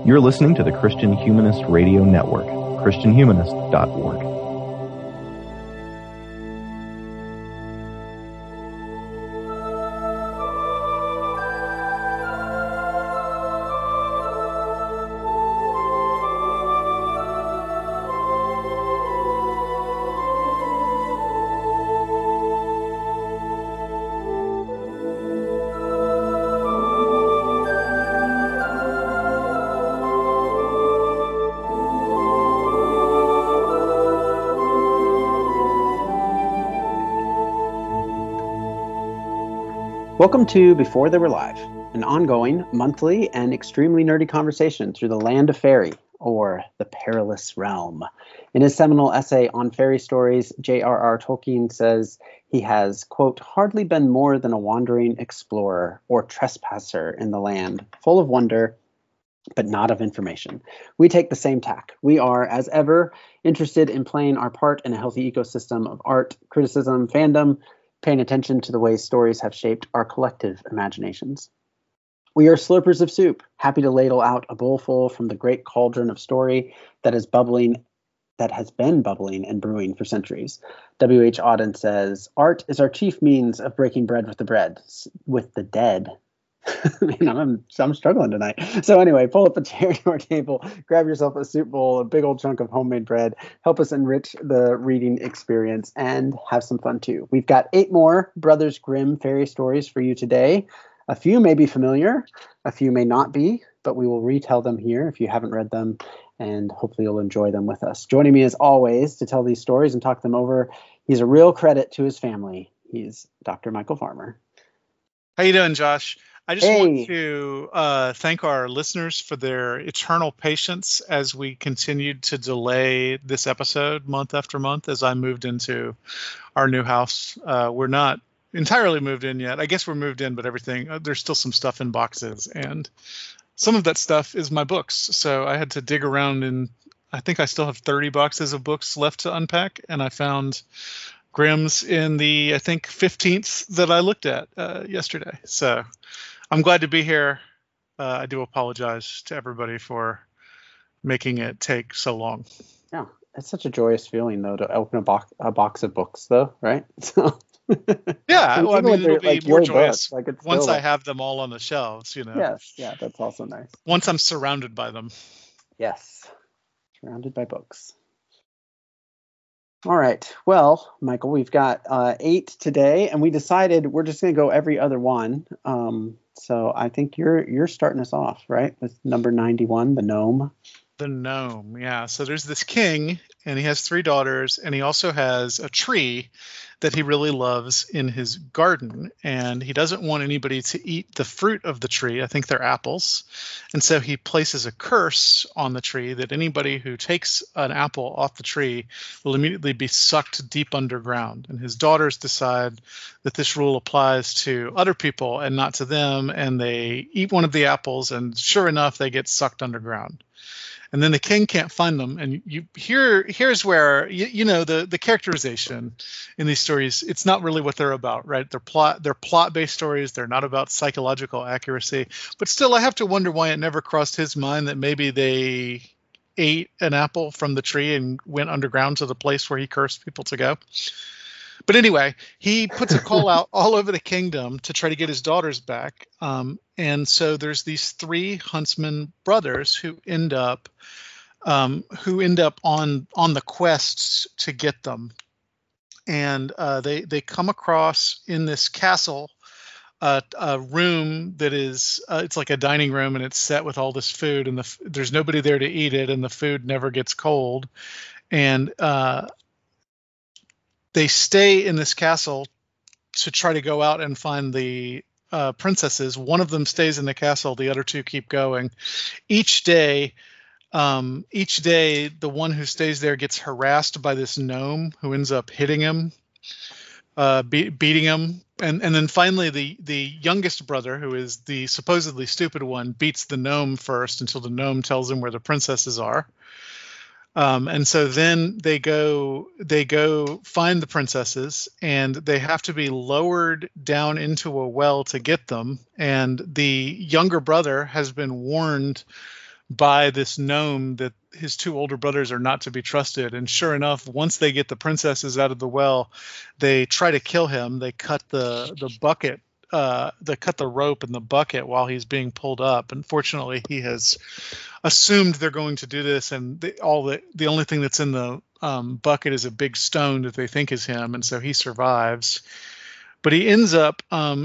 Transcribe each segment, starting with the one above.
You're listening to the Christian Humanist Radio Network, christianhumanist.org. Welcome to Before They Were Live, an ongoing, monthly, and extremely nerdy conversation through the land of fairy, or the perilous realm. In his seminal essay on fairy stories, J.R.R. Tolkien says he has, quote, hardly been more than a wandering explorer or trespasser in the land, full of wonder, but not of information. We take the same tack. We are, as ever, interested in playing our part in a healthy ecosystem of art, criticism, fandom, paying attention to the ways stories have shaped our collective imaginations. We are slurpers of soup, happy to ladle out a bowlful from the great cauldron of story that has been bubbling and brewing for centuries. W.H. Auden says, art is our chief means of breaking bread with the dead. I'm struggling tonight. So anyway, pull up a chair to our table, grab yourself a soup bowl, a big old chunk of homemade bread, help us enrich the reading experience, and have some fun too. We've got 8 more Brothers Grimm fairy stories for you today. A few may be familiar, a few may not be, but we will retell them here if you haven't read them, and hopefully you'll enjoy them with us. Joining me as always to tell these stories and talk them over, he's a real credit to his family. He's Dr. Michael Farmer. How you doing, Josh? I just want to thank our listeners for their eternal patience as we continued to delay this episode month after month as I moved into our new house. We're not entirely moved in yet. I guess we're moved in, but there's still some stuff in boxes, and some of that stuff is my books. So I had to dig around, and I think I still have 30 boxes of books left to unpack, and I found Grimm's in the, I think, 15th that I looked at yesterday. So I'm glad to be here. I do apologize to everybody for making it take so long. Yeah, it's such a joyous feeling, though, to open a box of books, though, right? So yeah, well, I mean, it'll be more joyous once I have them all on the shelves, Yes, yeah, that's also nice. Once I'm surrounded by them. Yes, surrounded by books. All right. Well, Michael, we've got 8 today, and we decided we're just going to go every other one. So I think you're starting us off, right, with number 91, the gnome. The gnome, yeah. So there's this king, and he has 3 daughters, and he also has a tree that he really loves in his garden, and he doesn't want anybody to eat the fruit of the tree. I think they're apples. And so he places a curse on the tree that anybody who takes an apple off the tree will immediately be sucked deep underground. And his daughters decide that this rule applies to other people and not to them, and they eat one of the apples, and sure enough, they get sucked underground. And then the king can't find them. And here's where, the characterization in these stories, it's not really what they're about, right? They're plot-based stories. They're not about psychological accuracy. But still, I have to wonder why it never crossed his mind that maybe they ate an apple from the tree and went underground to the place where he cursed people to go. But anyway, he puts a call out all over the kingdom to try to get his daughters back. And so there's these 3 huntsman brothers who end up on the quest to get them. And they come across in this castle a room that is it's like a dining room, and it's set with all this food, and there's nobody there to eat it, and the food never gets cold. And they stay in this castle to try to go out and find the princesses. One of them stays in the castle. The other 2 keep going. Each day, the one who stays there gets harassed by this gnome who ends up hitting him, beating him. And then finally, the youngest brother, who is the supposedly stupid one, beats the gnome first until the gnome tells him where the princesses are. And so then they go find the princesses, and they have to be lowered down into a well to get them. And the younger brother has been warned by this gnome that his two older brothers are not to be trusted. And sure enough, once they get the princesses out of the well, they try to kill him. They cut the bucket. They cut the rope in the bucket while he's being pulled up. Unfortunately, he has assumed they're going to do this, and the only thing that's in the bucket is a big stone that they think is him, and so he survives. But he ends up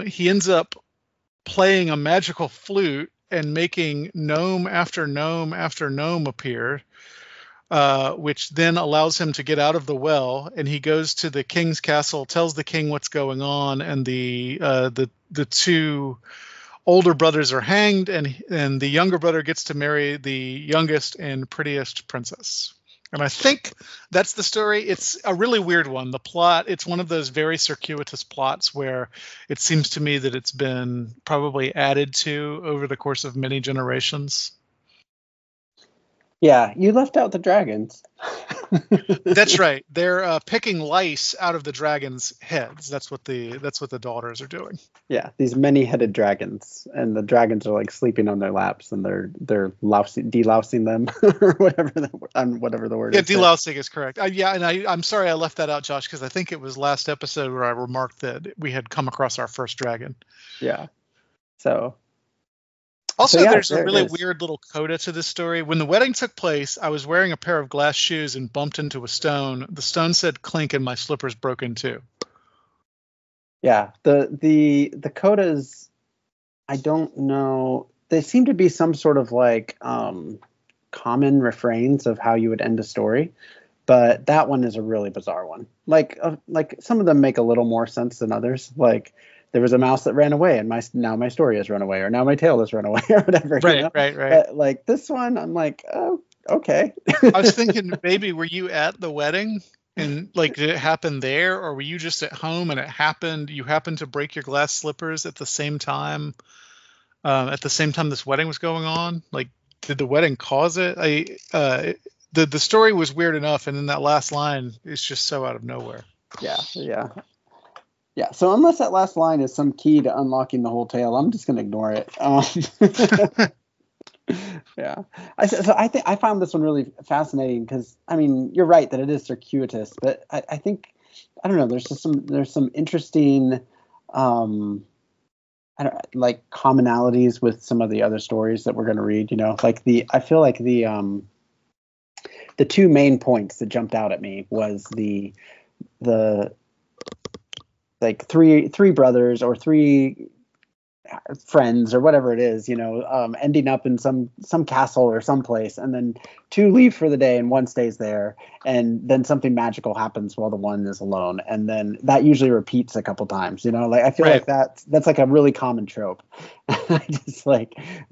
playing a magical flute and making gnome after gnome after gnome appear, which then allows him to get out of the well. And he goes to the king's castle, tells the king what's going on, and the two older brothers are hanged, and the younger brother gets to marry the youngest and prettiest princess. And I think that's the story. It's a really weird one. The plot, it's one of those very circuitous plots where it seems to me that it's been probably added to over the course of many generations. Yeah, you left out the dragons. That's right. They're picking lice out of the dragons' heads. That's what the daughters are doing. Yeah, these many-headed dragons, and the dragons are like sleeping on their laps, and they're delousing them, or whatever the word is. Yeah, delousing is correct. I'm sorry I left that out, Josh, because I think it was last episode where I remarked that we had come across our first dragon. Yeah. So. Also, there's a really weird little coda to this story. When the wedding took place, I was wearing a pair of glass shoes and bumped into a stone. The stone said clink, and my slippers broke in two. Yeah, the codas, I don't know. They seem to be some sort of like common refrains of how you would end a story, but that one is a really bizarre one. Like some of them make a little more sense than others. Like, there was a mouse that ran away, and now my story has run away, or now my tail has run away, or whatever. Right. But like this one, I'm like, oh, okay. I was thinking, maybe were you at the wedding, and like did it happen there, or were you just at home and you happened to break your glass slippers at the same time? At the same time this wedding was going on, like did the wedding cause it? The story was weird enough, and then that last line is just so out of nowhere. Yeah, so unless that last line is some key to unlocking the whole tale, I'm just going to ignore it. Yeah. I found this one really fascinating because, I mean, you're right that it is circuitous, but I think, I don't know, there's some interesting commonalities with some of the other stories that we're going to read, like I feel like the two main points that jumped out at me was the like three brothers or three friends or whatever it is, ending up in some castle or someplace, and then two leave for the day and one stays there, and then something magical happens while the one is alone, and then that usually repeats a couple times. Like I feel right. like that's like a really common trope. I just I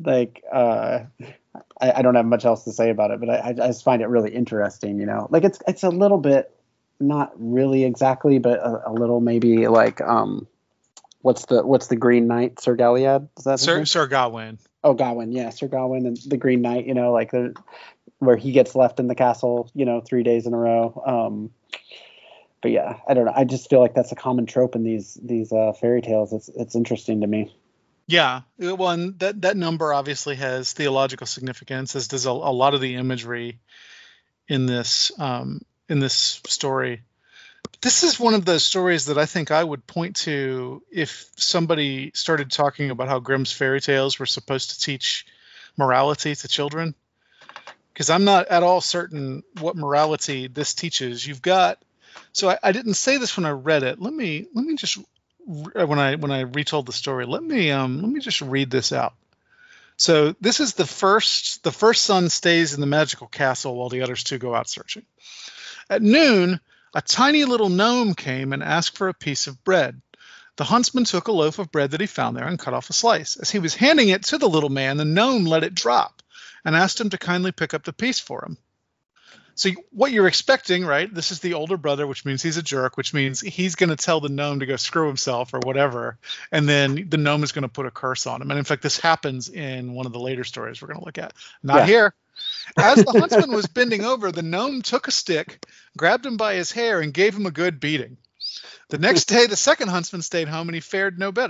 don't have much else to say about it, but I just find it really interesting. Like it's a little bit. Not really exactly, but a little maybe like what's the Green Knight, Sir Galliad? Is that Sir Gawain? Oh, Gawain, yeah, Sir Gawain and the Green Knight. Like where he gets left in the castle, 3 days in a row. But yeah, I don't know. I just feel like that's a common trope in these fairy tales. It's interesting to me. Yeah, well, and that number obviously has theological significance, as does a lot of the imagery in this. In this story. This is one of those stories that I think I would point to if somebody started talking about how Grimm's fairy tales were supposed to teach morality to children, because I'm not at all certain what morality this teaches. So I didn't say this when I read it. Let me just, when I retold the story, let me just read this out. So this is the first son stays in the magical castle while the others two go out searching. At noon, a tiny little gnome came and asked for a piece of bread. The huntsman took a loaf of bread that he found there and cut off a slice. As he was handing it to the little man, the gnome let it drop and asked him to kindly pick up the piece for him. So what you're expecting, right? This is the older brother, which means he's a jerk, which means he's going to tell the gnome to go screw himself or whatever, and then the gnome is going to put a curse on him. And in fact, this happens in one of the later stories we're going to look at. Not here. As the huntsman was bending over, the gnome took a stick, grabbed him by his hair, and gave him a good beating. The next day, the second huntsman stayed home, and he fared no better.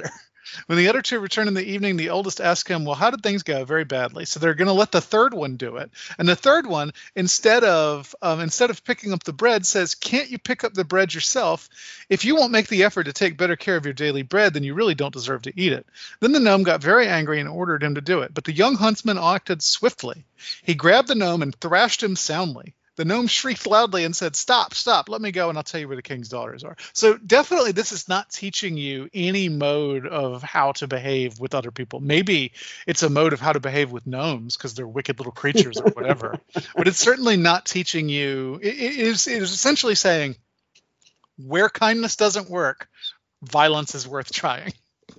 When the other two return in the evening, the oldest asks him, well, how did things go? Very badly. So they're going to let the third one do it. And the third one, instead of picking up the bread, says, can't you pick up the bread yourself? If you won't make the effort to take better care of your daily bread, then you really don't deserve to eat it. Then the gnome got very angry and ordered him to do it. But the young huntsman acted swiftly. He grabbed the gnome and thrashed him soundly. The gnome shrieked loudly and said, stop, let me go, and I'll tell you where the king's daughters are. So definitely this is not teaching you any mode of how to behave with other people. Maybe it's a mode of how to behave with gnomes because they're wicked little creatures or whatever. But it's certainly not teaching you. It is essentially saying where kindness doesn't work, violence is worth trying.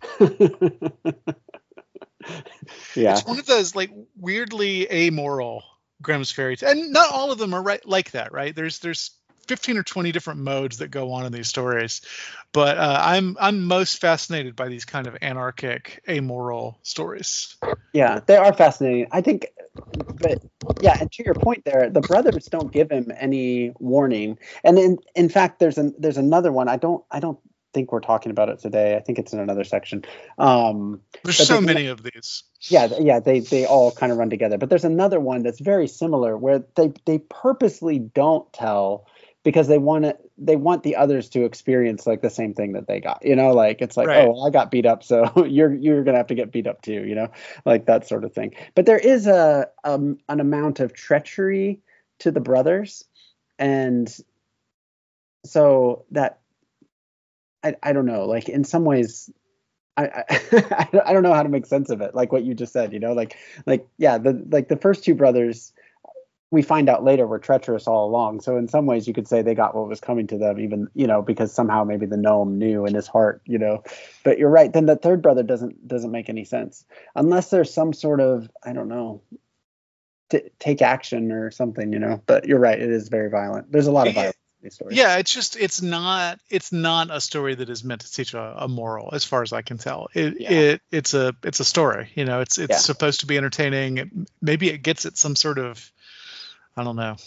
Yeah. It's one of those like weirdly amoral Grimm's fairy tales, and not all of them are right like that, right? There's 15 or 20 different modes that go on in these stories, but I'm most fascinated by these kind of anarchic, amoral stories. Yeah, they are fascinating. I think, but yeah, and to your point there, the brothers don't give him any warning, and in fact, there's another one. I don't think we're talking about it today. I think it's in another section. There's so many of these. Yeah, they all kind of run together. But there's another one that's very similar where they purposely don't tell because they want the others to experience like the same thing that they got. Like it's like, right. Oh, well, I got beat up, so you're gonna have to get beat up too. Like that sort of thing. But there is an amount of treachery to the brothers, and so that. I don't know, like in some ways I don't know how to make sense of it, like what you just said, the first two brothers we find out later were treacherous all along, so in some ways you could say they got what was coming to them, even because somehow maybe the gnome knew in his heart, but you're right, then the third brother doesn't make any sense unless there's some sort of, I don't know, take action or something, but you're right, it is very violent. There's a lot of violence. Yeah, it's not a story that is meant to teach a moral, as far as I can tell. It's a story. It's supposed to be entertaining. Maybe it gets at some sort of, I don't know.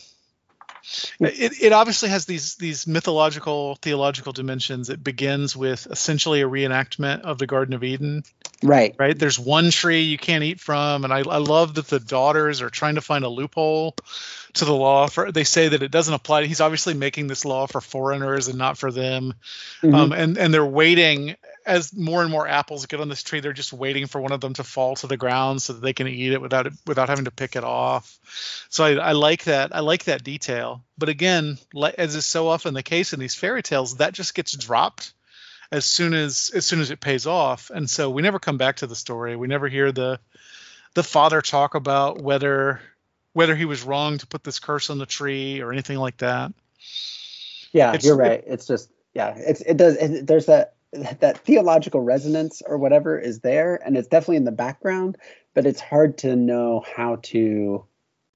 It obviously has these mythological, theological dimensions. It begins with essentially a reenactment of the Garden of Eden. Right. There's one tree you can't eat from, and I love that the daughters are trying to find a loophole to the law. They say that it doesn't apply. He's obviously making this law for foreigners and not for them. Mm-hmm. And they're waiting as more and more apples get on this tree. They're just waiting for one of them to fall to the ground so that they can eat it without having to pick it off. So I like that. I like that detail. But again, as is so often the case in these fairy tales, that just gets dropped as soon as it pays off. And so we never come back to the story. We never hear the father talk about whether he was wrong to put this curse on the tree or anything like that. Yeah, you're right. It's just, there's that theological resonance or whatever is there, and it's definitely in the background, but it's hard to know how to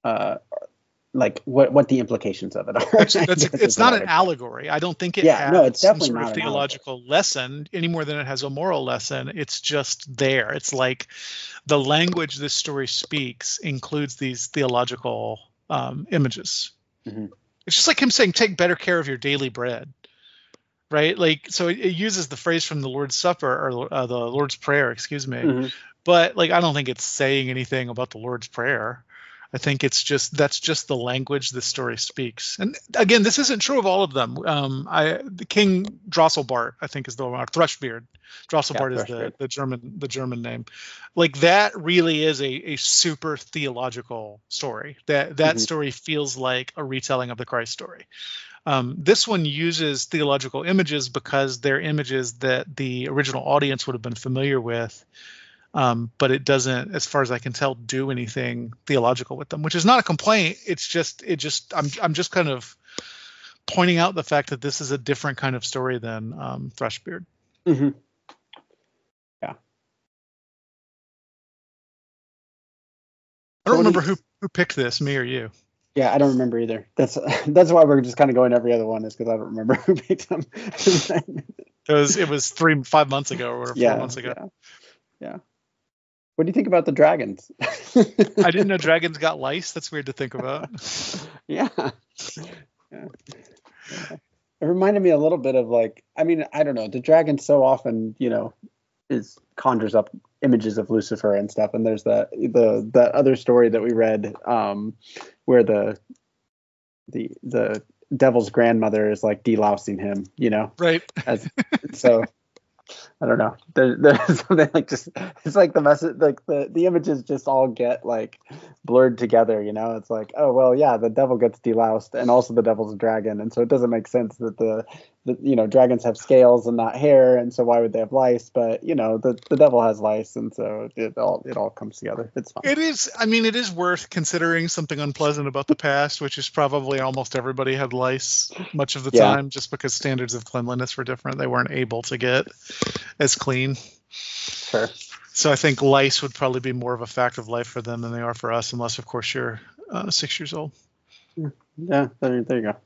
like what the implications of it are. It's not an allegory. I don't think it has it's definitely some sort of theological lesson any more than it has a moral lesson. It's just there. It's like the language this story speaks includes these theological images. Mm-hmm. It's just like him saying, take better care of your daily bread. Right? Like, so it uses the phrase from the Lord's Supper or the Lord's Prayer, excuse me. Mm-hmm. But like, I don't think it's saying anything about the Lord's Prayer. I think that's just the language this story speaks. And again, this isn't true of all of them. The King Drosselbart, I think, is the one. Thrushbeard. Drosselbart is the German name. Like, that really is a super theological story. That mm-hmm. story feels like a retelling of the Christ story. This one uses theological images because they're images that the original audience would have been familiar with. But it doesn't, as far as I can tell, do anything theological with them, which is not a complaint. I'm just kind of pointing out the fact that this is a different kind of story than Thrushbeard. Mm-hmm. Yeah. I don't remember who picked this, me or you. Yeah, I don't remember either. That's why we're just kind of going every other one, is because I don't remember who picked them. It was 5 months ago or 4 months ago. Yeah. What do you think about the dragons? I didn't know dragons got lice. That's weird to think about. Yeah. It reminded me a little bit of, like, I mean, I don't know. The dragons so often, conjures up images of Lucifer and stuff. And there's that other story that we read, where the devil's grandmother is like delousing him, Right. So I don't know. There's something like, just, it's like the message, like the images just all get like blurred together. It's like, oh well, yeah, the devil gets deloused, and also the devil's a dragon, and so it doesn't make sense that the dragons have scales and not hair, and so why would they have lice? But the devil has lice, and so it all comes together. It's fine. It is. I mean, it is worth considering something unpleasant about the past, which is probably almost everybody had lice much of the time, just because standards of cleanliness were different. They weren't able to get as clean. Sure. So I think lice would probably be more of a fact of life for them than they are for us, unless, of course, you're 6 years old. Yeah, there you go.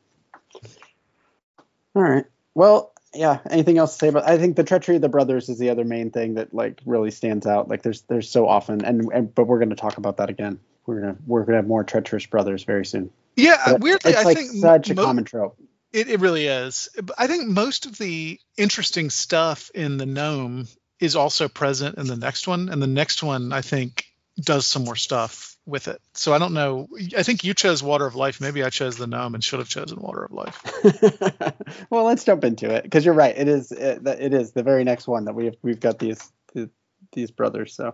All right. Well, yeah. Anything else to say about? I think the treachery of the brothers is the other main thing that like really stands out. Like there's so often, but we're going to talk about that again. We're gonna have more treacherous brothers very soon. Yeah, but weirdly, it's I think such a common trope. It really is. I think most of the interesting stuff in the Gnome is also present in the next one, and the next one I think does some more stuff with it. So I don't know. I think you chose Water of Life. Maybe I chose the Gnome and should have chosen Water of Life. Well, let's jump into it, because you're right. It is the very next one that we've got these brothers. So,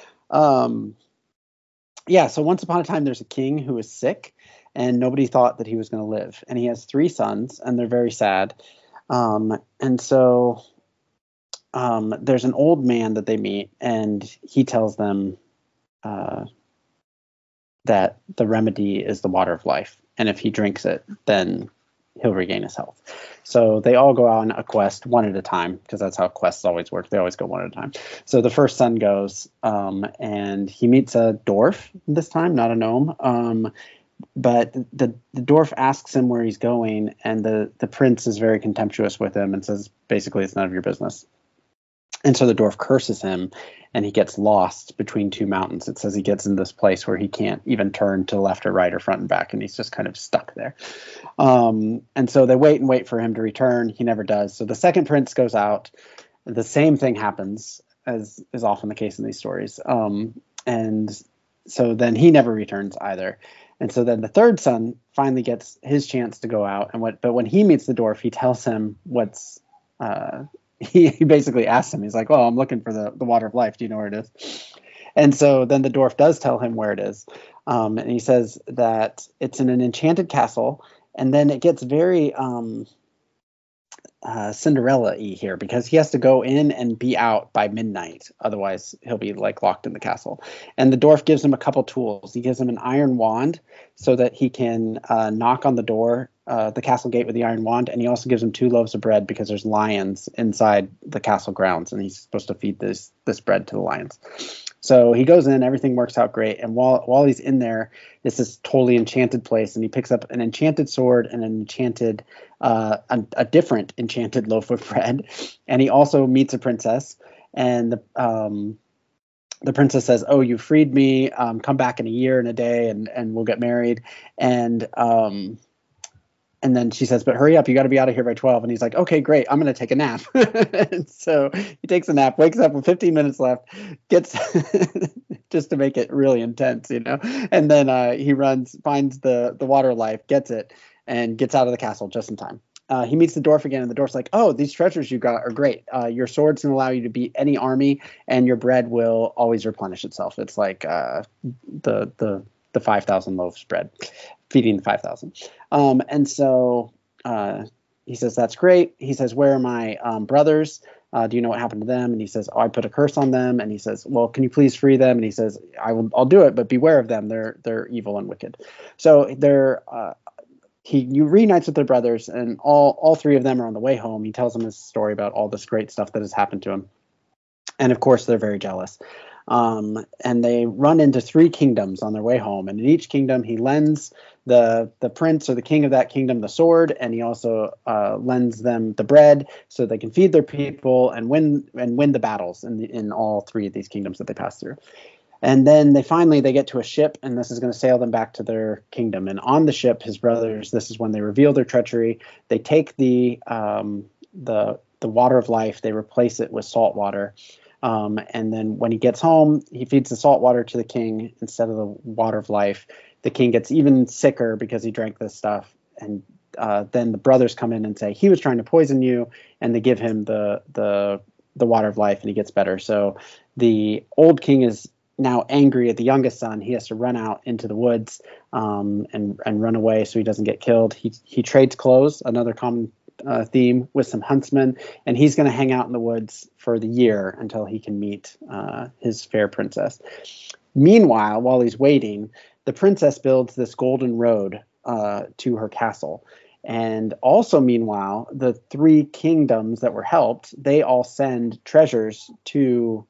yeah. So once upon a time, there's a king who is sick, and nobody thought that he was going to live. And he has 3 sons, and they're very sad. And so there's an old man that they meet, and he tells them that the remedy is the Water of Life, and if he drinks it, then he'll regain his health. So they all go on a quest one at a time, because that's how quests always work. They always go one at a time. So the first son goes, and he meets a dwarf this time, not a gnome. But the dwarf asks him where he's going, and the prince is very contemptuous with him and says, basically, it's none of your business. And so the dwarf curses him, and he gets lost between 2 mountains. It says he gets in this place where he can't even turn to left or right or front and back, and he's just kind of stuck there. And so they wait and wait for him to return. He never does. So the second prince goes out. The same thing happens, as is often the case in these stories. And so then he never returns either. And so then the third son finally gets his chance to go out. But when he meets the dwarf, he tells him what's he basically asks him, he's like, well, I'm looking for the Water of Life. Do you know where it is? And so then the dwarf does tell him where it is. And he says that it's in an enchanted castle. And then it gets very Cinderella-y here, because he has to go in and be out by midnight. Otherwise, he'll be like locked in the castle. And the dwarf gives him a couple tools. He gives him an iron wand so that he can knock on the door, the castle gate, with the iron wand. And he also gives him 2 loaves of bread, because there's lions inside the castle grounds, and he's supposed to feed this bread to the lions. So he goes in, everything works out great. And while he's in there, it's this totally enchanted place, and he picks up an enchanted sword and an enchanted, a different enchanted loaf of bread. And he also meets a princess, and the princess says, oh, you freed me, come back in a year and a day, and we'll get married. And then she says, but hurry up, you got to be out of here by 12. And he's like, okay, great, I'm going to take a nap. And so he takes a nap, wakes up with 15 minutes left, gets just to make it really intense, And then he runs, finds the Water of Life, gets it, and gets out of the castle just in time. He meets the dwarf again, and the dwarf's like, oh, these treasures you got are great. Your swords can allow you to beat any army, and your bread will always replenish itself. It's like the 5,000 loaves bread, feeding the 5,000. And so he says, that's great. He says, where are my brothers? Do you know what happened to them? And he says, oh, I put a curse on them. And he says, well, can you please free them? And he says, I'll do it, but beware of them. They're evil and wicked. So he reunites with their brothers, and all 3 of them are on the way home. He tells them his story about all this great stuff that has happened to him. And of course, they're very jealous. And they run into 3 kingdoms on their way home. And in each kingdom, he lends the prince or the king of that kingdom the sword, and he also lends them the bread so they can feed their people and win the battles in all 3 of these kingdoms that they pass through. And then they get to a ship, and this is going to sail them back to their kingdom. And on the ship, his brothers, this is when they reveal their treachery. They take the Water of Life, they replace it with salt water. And then when he gets home, he feeds the salt water to the king instead of the water of life. The king gets even sicker because he drank this stuff. And then the brothers come in and say, he was trying to poison you. And they give him the water of life, and he gets better. So the old king is now angry at the youngest son. He has to run out into the woods and run away so he doesn't get killed. He trades clothes, another common theme, with some huntsmen, and he's going to hang out in the woods for the year until he can meet his fair princess. Meanwhile, while he's waiting, the princess builds this golden road to her castle. And also, meanwhile, the 3 kingdoms that were helped, they all send treasures to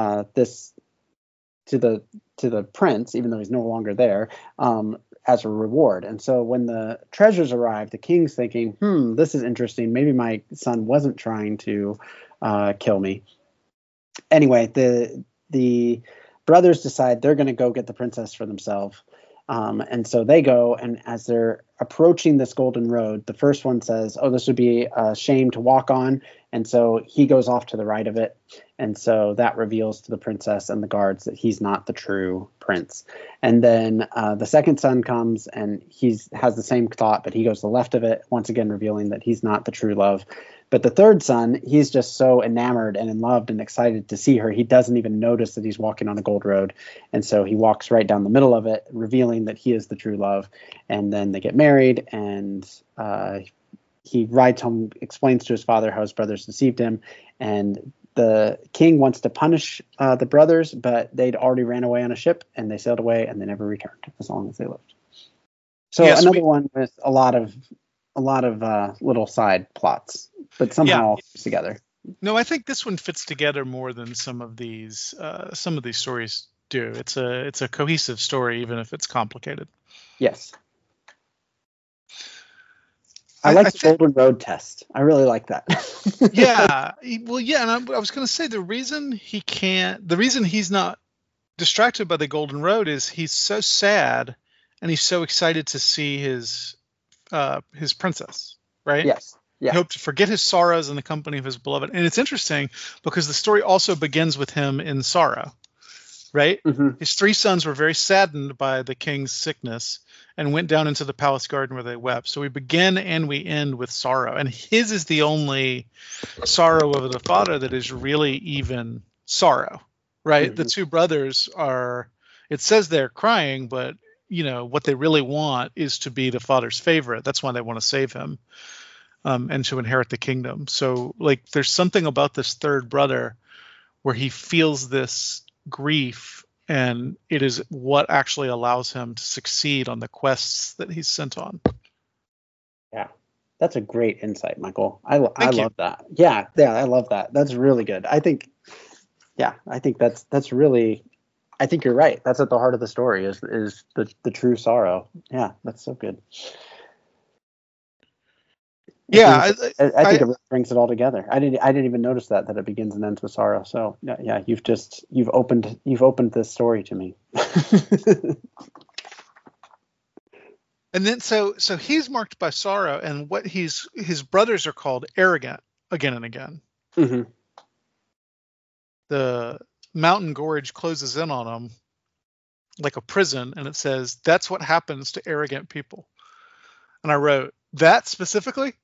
the prince, even though he's no longer there, as a reward. And so when the treasures arrive, the king's thinking, this is interesting. Maybe my son wasn't trying to kill me. Anyway, the brothers decide they're going to go get the princess for themselves. And so they go, and as they're approaching this golden road, the first one says, this would be a shame to walk on. And so he goes off to the right of it. And so that reveals to the princess and the guards that he's not the true prince. And then the second son comes, and he has the same thought, but he goes to the left of it, once again revealing that he's not the true love. But the third son, he's just so enamored and in love and excited to see her, he doesn't even notice that he's walking on a gold road. And so he walks right down the middle of it, revealing that he is the true love. And then they get married, and he rides home, explains to his father how his brothers deceived him. And the king wants to punish the brothers, but they'd already ran away on a ship, and they sailed away, and they never returned as long as they lived. So yes, another one with a lot of little side plots, but somehow all fits together. No, I think this one fits together more than some of these stories do. It's a cohesive story, even if it's complicated. Yes. I like the Golden Road test. I really like that. Yeah. Well, yeah. And I was going to say the reason he's not distracted by the Golden Road is he's so sad, and he's so excited to see his princess, right? Yes. Yeah. He hoped to forget his sorrows in the company of his beloved. And it's interesting because the story also begins with him in sorrow, right? Mm-hmm. His 3 sons were very saddened by the king's sickness and went down into the palace garden where they wept. So we begin and we end with sorrow. And his is the only sorrow of the father that is really even sorrow, right? Mm-hmm. The 2 brothers are, it says they're crying, but what they really want is to be the father's favorite. That's why they want to save him, and to inherit the kingdom. So there's something about this third brother where he feels this grief, and it is what actually allows him to succeed on the quests that he's sent on. Yeah, that's a great insight, Michael. I love that. Yeah, I love that. That's really good. I think that's really. I think you're right. That's at the heart of the story is the true sorrow. Yeah, that's so good. Yeah, I think it brings it all together. I didn't even notice that it begins and ends with sorrow. So yeah, you've opened this story to me. And then so he's marked by sorrow, and what his brothers are called arrogant again and again. Mm-hmm. The mountain gorge closes in on him like a prison, and it says that's what happens to arrogant people. And I wrote that specifically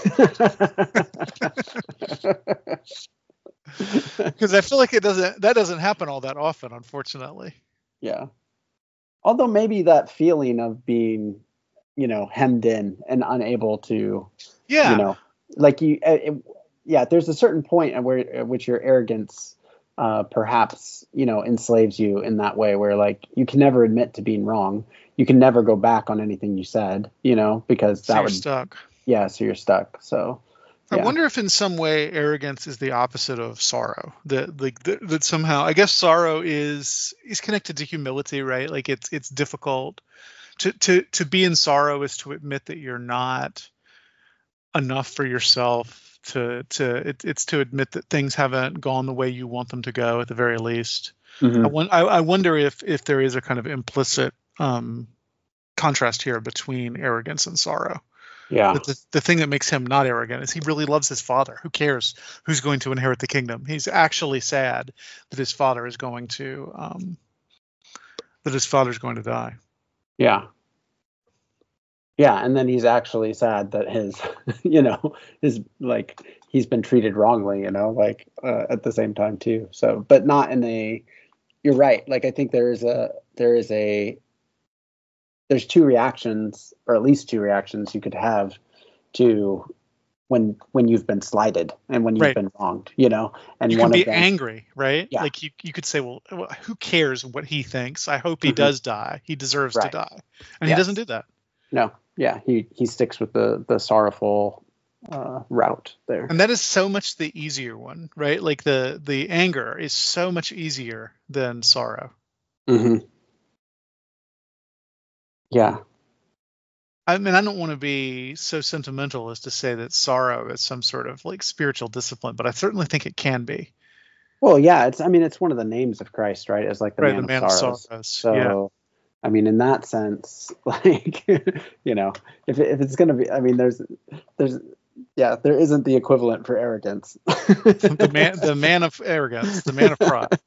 because I feel like that doesn't happen all that often, unfortunately. Yeah. Although maybe that feeling of being, hemmed in and unable to, there's a certain point at which your arrogance perhaps, enslaves you in that way where you can never admit to being wrong. You can never go back on anything you said, because that would stuck. Yeah. So you're stuck. So yeah. I wonder if in some way arrogance is the opposite of sorrow. That somehow, I guess sorrow is connected to humility, right? It's difficult to be in sorrow is to admit that you're not enough for yourself. It's to admit that things haven't gone the way you want them to go at the very least. Mm-hmm. I wonder if there is a kind of implicit contrast here between arrogance and sorrow. Yeah. But the thing that makes him not arrogant is he really loves his father. Who cares who's going to inherit the kingdom? He's actually sad that his father is going to die. Yeah. Yeah, and then he's actually sad that his, he's been treated wrongly, at the same time too. So, but not in a, you're right. Like, I think there's two reactions, or at least two reactions you could have to when you've been slighted and when you've been wronged, and you one can be of them, angry, right? Yeah. Like you could say, well, who cares what he thinks? I hope he does die. He deserves to die. And he doesn't do that. No. Yeah. He sticks with the sorrowful route there. And that is so much the easier one, right? Like the anger is so much easier than sorrow. Mm-hmm. Yeah. I mean, I don't want to be so sentimental as to say that sorrow is some sort of like spiritual discipline, but I certainly think it can be. Well, yeah, it's one of the names of Christ, right? As like the man of sorrows. So, yeah. I mean, in that sense, like, if it's going to be, I mean, there isn't the equivalent for arrogance. the man of arrogance, the man of pride.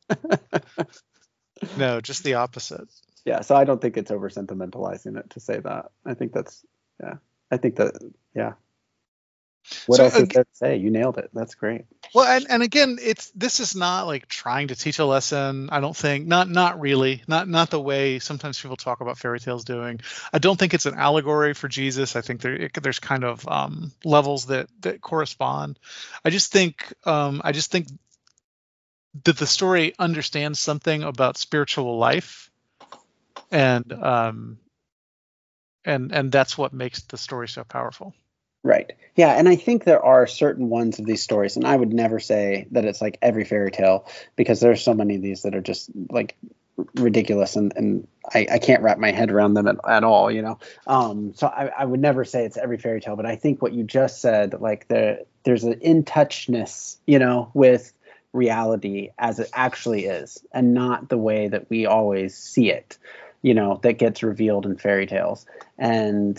No, just the opposite. Yeah, so I don't think it's over sentimentalizing it to say that. I think that's, yeah. What else is there to say? You nailed it. That's great. Well, and again, this is not like trying to teach a lesson. I don't think, not really, not the way sometimes people talk about fairy tales doing. I don't think it's an allegory for Jesus. I think there's kind of levels that correspond. I just think that the story understands something about spiritual life. And that's what makes the story so powerful. Right. Yeah. And I think there are certain ones of these stories, and I would never say that it's like every fairy tale, because there are so many of these that are just like ridiculous, and I can't wrap my head around them at all, So I would never say it's every fairy tale, but I think what you just said, like there's an in-touchness, with reality as it actually is, and not the way that we always see it. That gets revealed in fairy tales. And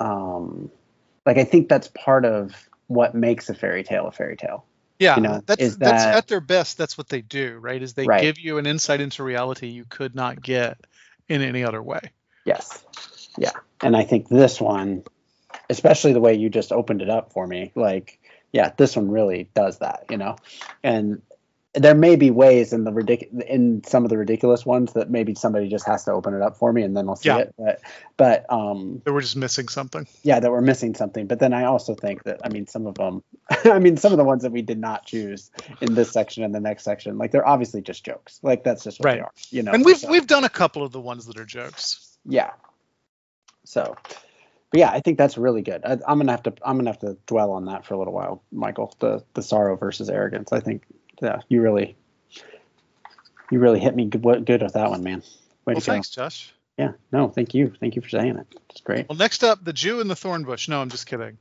I think that's part of what makes a fairy tale a fairy tale. Yeah, that's at their best. That's what they do, right? Is they give you an insight into reality you could not get in any other way. Yes. Yeah. And I think this one, especially the way you just opened it up for me, this one really does that, and there may be ways in some of the ridiculous ones that maybe somebody just has to open it up for me and then I'll see it. But that we're just missing something. Yeah, that we're missing something. But then I also think that, some of them, some of the ones that we did not choose in this section and the next section, they're obviously just jokes. That's just what they are, And we've done a couple of the ones that are jokes. Yeah. So, but yeah, I think that's really good. I'm gonna have to dwell on that for a little while, Michael. The sorrow versus arrogance. I think. Yeah, you really hit me good with that one, man. Well, thanks, Josh. Yeah, no, thank you. Thank you for saying it. It's great. Well, next up, the Jew and the thorn bush. No, I'm just kidding.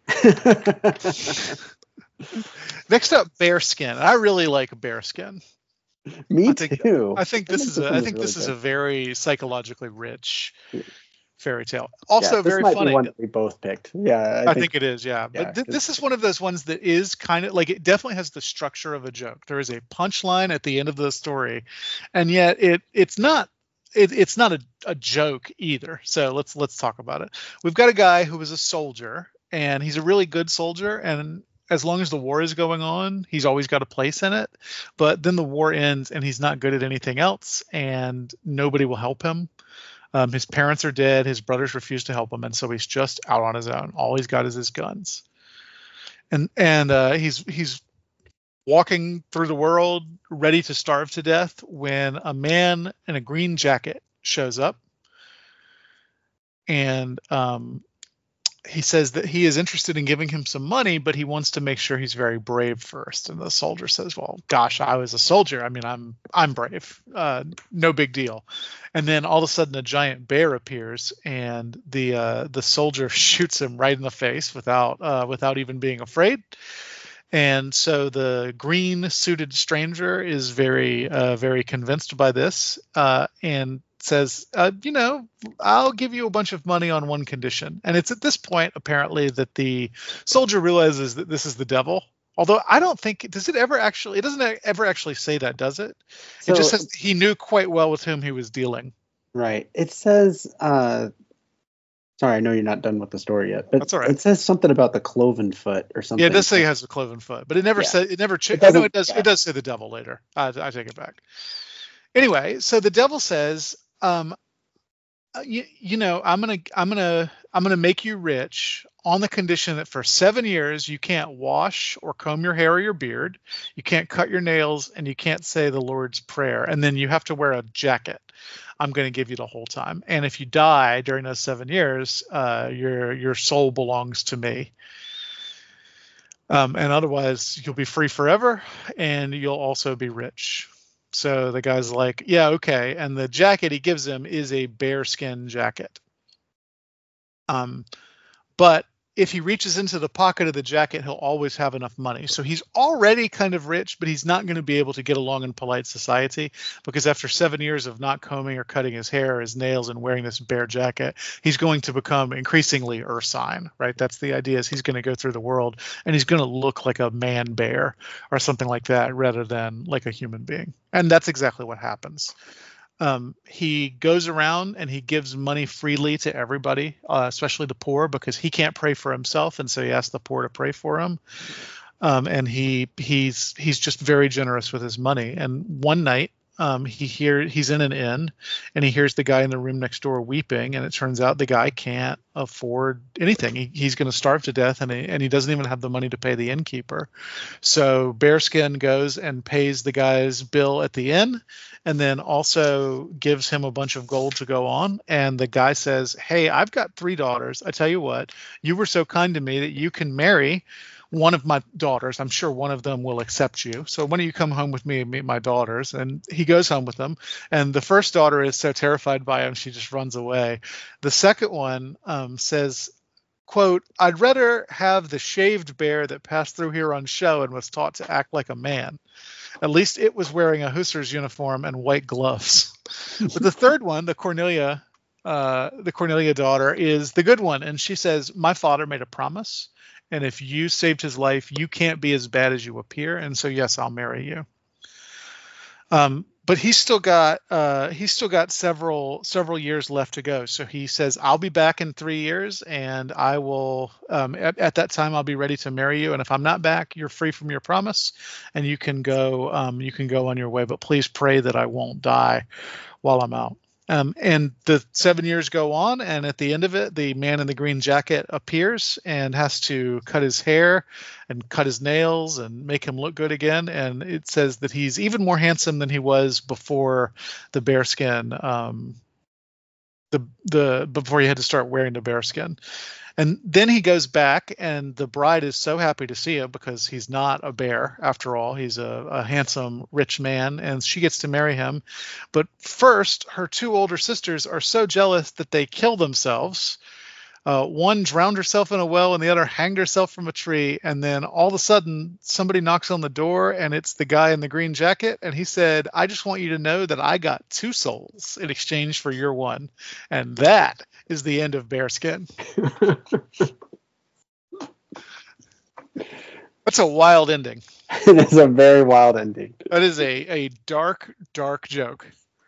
Next up, bearskin. I really like bearskin. Me too. I think this is a very psychologically rich fairy tale. Also very funny. Be one that we both picked. Yeah, I think it is. Yeah, but this is one of those ones that is kind of like, it definitely has the structure of a joke. There is a punchline at the end of the story, and yet it's not a joke either. So let's talk about it. We've got a guy who is a soldier, and he's a really good soldier, and as long as the war is going on, he's always got a place in it. But then the war ends, and he's not good at anything else, and nobody will help him. His parents are dead. His brothers refuse to help him, and so he's just out on his own. All he's got is his guns, and he's walking through the world, ready to starve to death, when a man in a green jacket shows up, and he says that he is interested in giving him some money, but he wants to make sure he's very brave first. And the soldier says, well, gosh, I was a soldier. I mean, I'm brave. No big deal. And then all of a sudden a giant bear appears, and the soldier shoots him right in the face without even being afraid. And so the green suited stranger is very, very convinced by this, and says, I'll give you a bunch of money on one condition. And it's at this point, apparently, that the soldier realizes that this is the devil. Although I don't think, it doesn't ever actually say that, does it? So, it just says he knew quite well with whom he was dealing. Right. It says, sorry, I know you're not done with the story yet, but That's all right. It says something about the cloven foot or something. Yeah, it does say he has a cloven foot, but it never said, it never, It I know doesn't- it does say the devil later. I take it back. Anyway, so the devil says, I'm gonna make you rich on the condition that for 7 years you can't wash or comb your hair or your beard, you can't cut your nails, and you can't say the Lord's Prayer, and then you have to wear a jacket. I'm going to give you the whole time, and if you die during those 7 years, your soul belongs to me. And otherwise, you'll be free forever, and you'll also be rich. So the guy's like, yeah, okay. And the jacket he gives him is a bearskin jacket. But if he reaches into the pocket of the jacket, he'll always have enough money. So he's already kind of rich, but he's not going to be able to get along in polite society, because after 7 years of not combing or cutting his hair or his nails and wearing this bear jacket, he's going to become increasingly ursine, right? That's the idea, is he's going to go through the world and he's going to look like a man bear or something like that rather than like a human being. And that's exactly what happens. He goes around and he gives money freely to everybody, especially the poor, because he can't pray for himself, and so he asks the poor to pray for him. And he's just very generous with his money. And one night, he's in an inn, and he hears the guy in the room next door weeping, and it turns out the guy can't afford anything. He's going to starve to death, and he doesn't even have the money to pay the innkeeper. So Bearskin goes and pays the guy's bill at the inn, and then also gives him a bunch of gold to go on. And the guy says, hey, I've got 3 daughters. I tell you what, you were so kind to me that you can marry one of my daughters. I'm sure one of them will accept you. So why don't you come home with me and meet my daughters? And he goes home with them. And the first daughter is so terrified by him, she just runs away. The second one says, quote, I'd rather have the shaved bear that passed through here on show and was taught to act like a man. At least it was wearing a hussar's uniform and white gloves. But the third one, the Cornelia daughter, is the good one. And she says, my father made a promise, and if you saved his life, you can't be as bad as you appear. And so, yes, I'll marry you. But he's still got several years left to go. So he says, I'll be back in 3 years, and I will at that time I'll be ready to marry you. And if I'm not back, you're free from your promise, and you can go on your way. But please pray that I won't die while I'm out. And the 7 years go on, and at the end of it, the man in the green jacket appears and has to cut his hair and cut his nails and make him look good again. And it says that he's even more handsome than he was before the bearskin, before he had to start wearing the bearskin. And then he goes back, and the bride is so happy to see him, because he's not a bear after all. He's a handsome, rich man, and she gets to marry him. But first, her 2 older sisters are so jealous that they kill themselves. One drowned herself in a well, and the other hanged herself from a tree. And then all of a sudden, somebody knocks on the door, and it's the guy in the green jacket. And he said, I just want you to know that I got 2 souls in exchange for your one. And that is the end of Bearskin. That's a wild ending. It is a very wild ending. That is a dark, dark joke.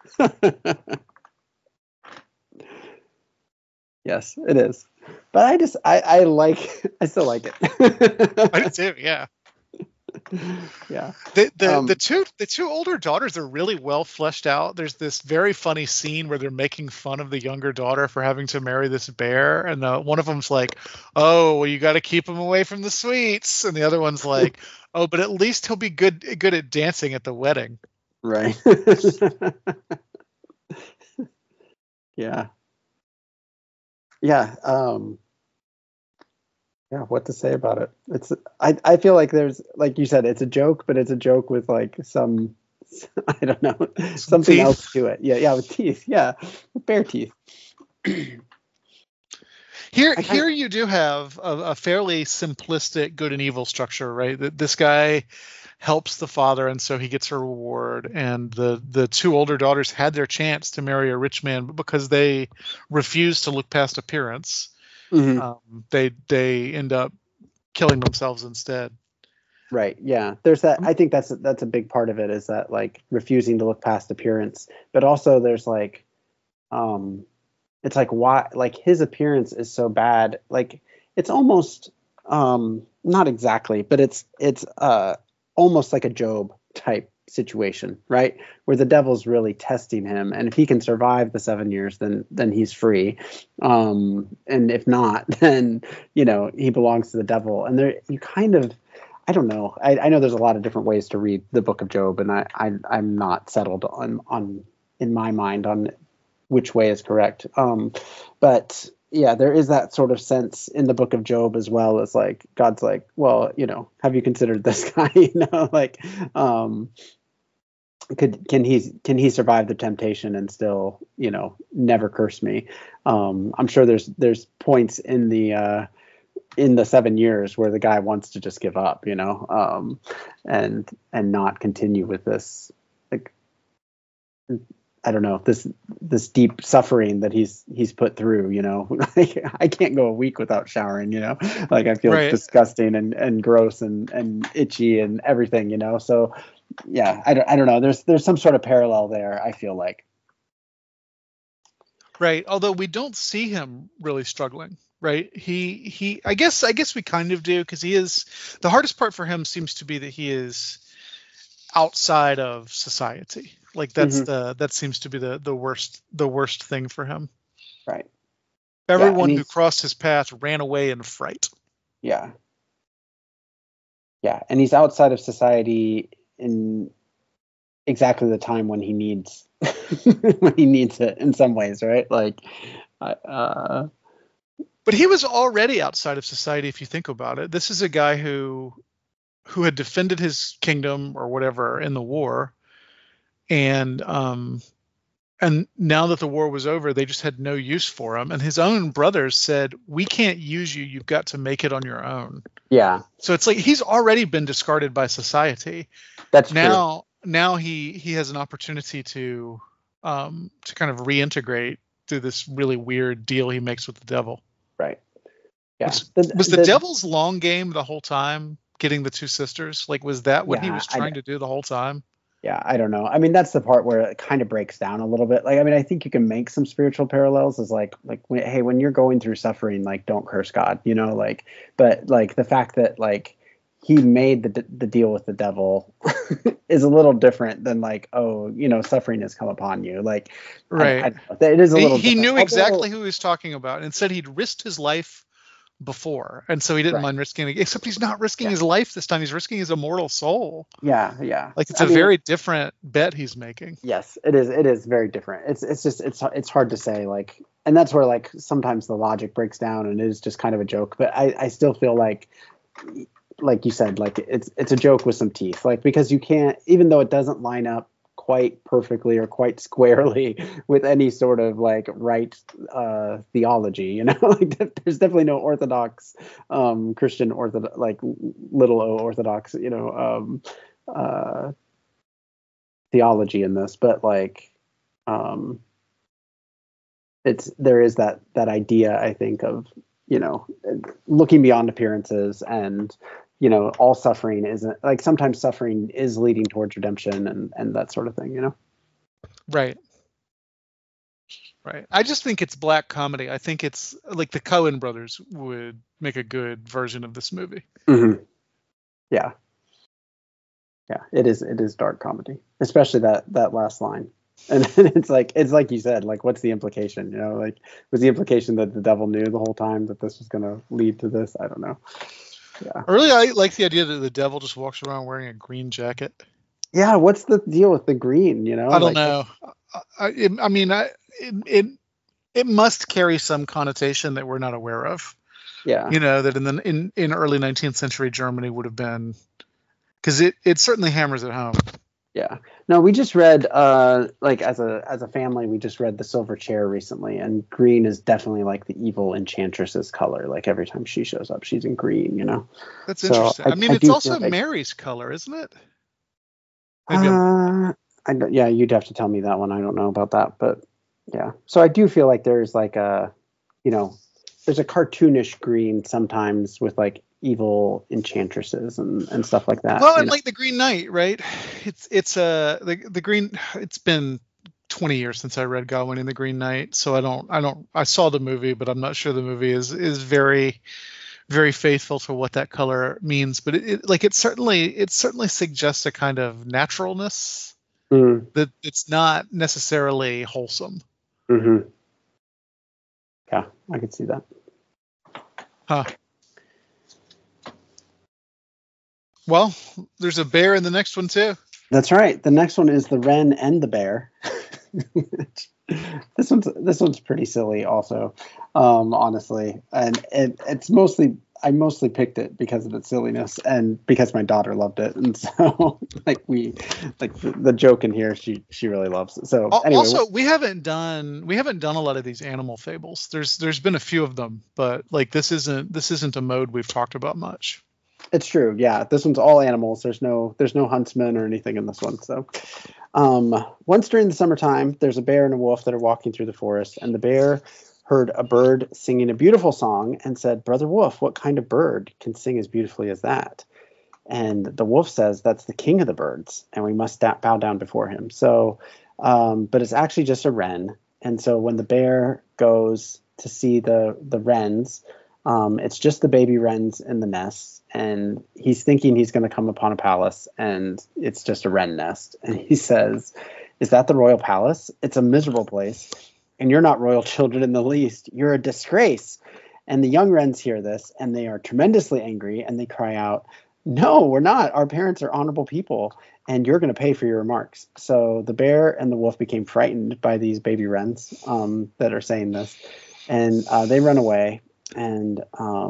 Yes, it is. But I still like it. I do too, yeah. Yeah. The two older daughters are really well fleshed out. There's this very funny scene where they're making fun of the younger daughter for having to marry this bear, and one of them's like, "Oh, well, you got to keep him away from the sweets," and the other one's like, "Oh, but at least he'll be good at dancing at the wedding." Right. Yeah. Yeah. Yeah, what to say about it? I feel like there's, like you said, it's a joke, but it's a joke with like some, I don't know, something teeth. else to it. Yeah, with teeth. Yeah, with bear teeth. Here you do have a fairly simplistic good and evil structure, right? This guy helps the father, and so he gets her reward. And the two older daughters had their chance to marry a rich man, but because they refused to look past appearance, they end up killing themselves instead. Right. Yeah. There's that. I think that's a big part of it, is that like refusing to look past appearance, but also there's like, it's like, why, like his appearance is so bad. Like it's almost, not exactly, but it's almost like a Job type situation, right? Where the devil's really testing him, and if he can survive the 7 years, then he's free. And if not, then he belongs to the devil. And there, you kind of, I don't know. I know there's a lot of different ways to read the Book of Job, and I'm not settled on in my mind on which way is correct. But yeah, there is that sort of sense in the Book of Job as well, as like God's like, well, have you considered this guy? Like, can he survive the temptation and still, never curse me? I'm sure there's points in the 7 years where the guy wants to just give up, and not continue with this, like, I don't know, this deep suffering that he's put through, Like, I can't go a week without showering, like I feel disgusting and gross and itchy and everything, So yeah, I don't know. There's some sort of parallel there, I feel like. Right. Although we don't see him really struggling, right? He I guess we kind of do, because he is, the hardest part for him seems to be that he is outside of society. Like that seems to be the worst thing for him. Right. Everyone who crossed his path ran away in fright. Yeah. Yeah, and he's outside of society in exactly the time when he needs it in some ways, right? Like, but he was already outside of society if you think about it. This is a guy who had defended his kingdom or whatever in the war, and now that the war was over, they just had no use for him. And his own brothers said, "We can't use you. You've got to make it on your own." Yeah. So it's like he's already been discarded by society. That's true. Now he has an opportunity to kind of reintegrate through this really weird deal he makes with the devil. Right. Yeah. Was the devil's long game the whole time, getting the two sisters? Like, was that what he was trying to do the whole time? Yeah, I don't know. I mean, that's the part where it kind of breaks down a little bit. Like, I mean, I think you can make some spiritual parallels, as like hey, when you're going through suffering, like, don't curse God, like, but like the fact that like he made the deal with the devil is a little different than like, oh, suffering has come upon you. Like, right. It is a little. He knew exactly who he was talking about, and said he'd risked his life before, and so he didn't mind risking it, except he's not risking his life this time. He's risking his immortal soul. Yeah. Like, it's a very different bet he's making. Yes, it is very different. It's hard to say, like, and that's where like sometimes the logic breaks down and it is just kind of a joke. But I still feel like you said, like it's a joke with some teeth, like, because you can't, even though it doesn't line up quite perfectly or quite squarely with any sort of like right theology, like there's definitely no orthodox Christian like little o orthodox theology in this, but like there is that idea, I think, of looking beyond appearances, and all suffering isn't, like, sometimes suffering is leading towards redemption and that sort of thing, Right. I just think it's black comedy. I think it's like the Coen brothers would make a good version of this movie. Mm-hmm. Yeah, it is dark comedy, especially that last line. And it's like you said, like, what's the implication? Like, was the implication that the devil knew the whole time that this was going to lead to this? I don't know. Yeah. I like the idea that the devil just walks around wearing a green jacket. Yeah, what's the deal with the green? I don't know. I mean, it must carry some connotation that we're not aware of. Yeah. That in early 19th century Germany would have been, because it certainly hammers it home. Yeah. No, we just read like as a family, we just read The Silver Chair recently, and green is definitely like the evil enchantress's color. Like, every time she shows up, she's in green, That's interesting. I mean, it's also Mary's color, isn't it? Maybe Yeah, you'd have to tell me that one. I don't know about that, but yeah. So I do feel like there's like there's a cartoonish green sometimes with like evil enchantresses and stuff like that. Well, and like the Green Knight, right? It's the green. It's been 20 years since I read Godwin and the Green Knight, so I saw the movie, but I'm not sure the movie is very, very faithful to what that color means. But it certainly suggests a kind of naturalness that it's not necessarily wholesome. Mm-hmm. Yeah, I could see that. Huh. Well, there's a bear in the next one too. That's right. The next one is the wren and the bear. This one's pretty silly, also, honestly, and it's mostly I mostly picked it because of its silliness and because my daughter loved it, and so the joke in here she really loves it. So anyway, also we haven't done a lot of these animal fables. There's been a few of them, but like this isn't a mode we've talked about much. It's true. Yeah, this one's all animals. There's no huntsman or anything in this one. So, once during the summertime, there's a bear and a wolf that are walking through the forest, and the bear heard a bird singing a beautiful song and said, "Brother Wolf, what kind of bird can sing as beautifully as that?" And the wolf says, "That's the king of the birds, and we must bow down before him." So, but it's actually just a wren. And so when the bear goes to see the wrens, it's just the baby wrens in the nest. And he's thinking he's going to come upon a palace, and it's just a wren nest. And he says, "Is that the royal palace? It's a miserable place, and you're not royal children in the least. You're a disgrace." And the young wrens hear this, and they are tremendously angry, and they cry out, "No, we're not. Our parents are honorable people, and you're going to pay for your remarks." So the bear and the wolf became frightened by these baby wrens that are saying this, and they run away. And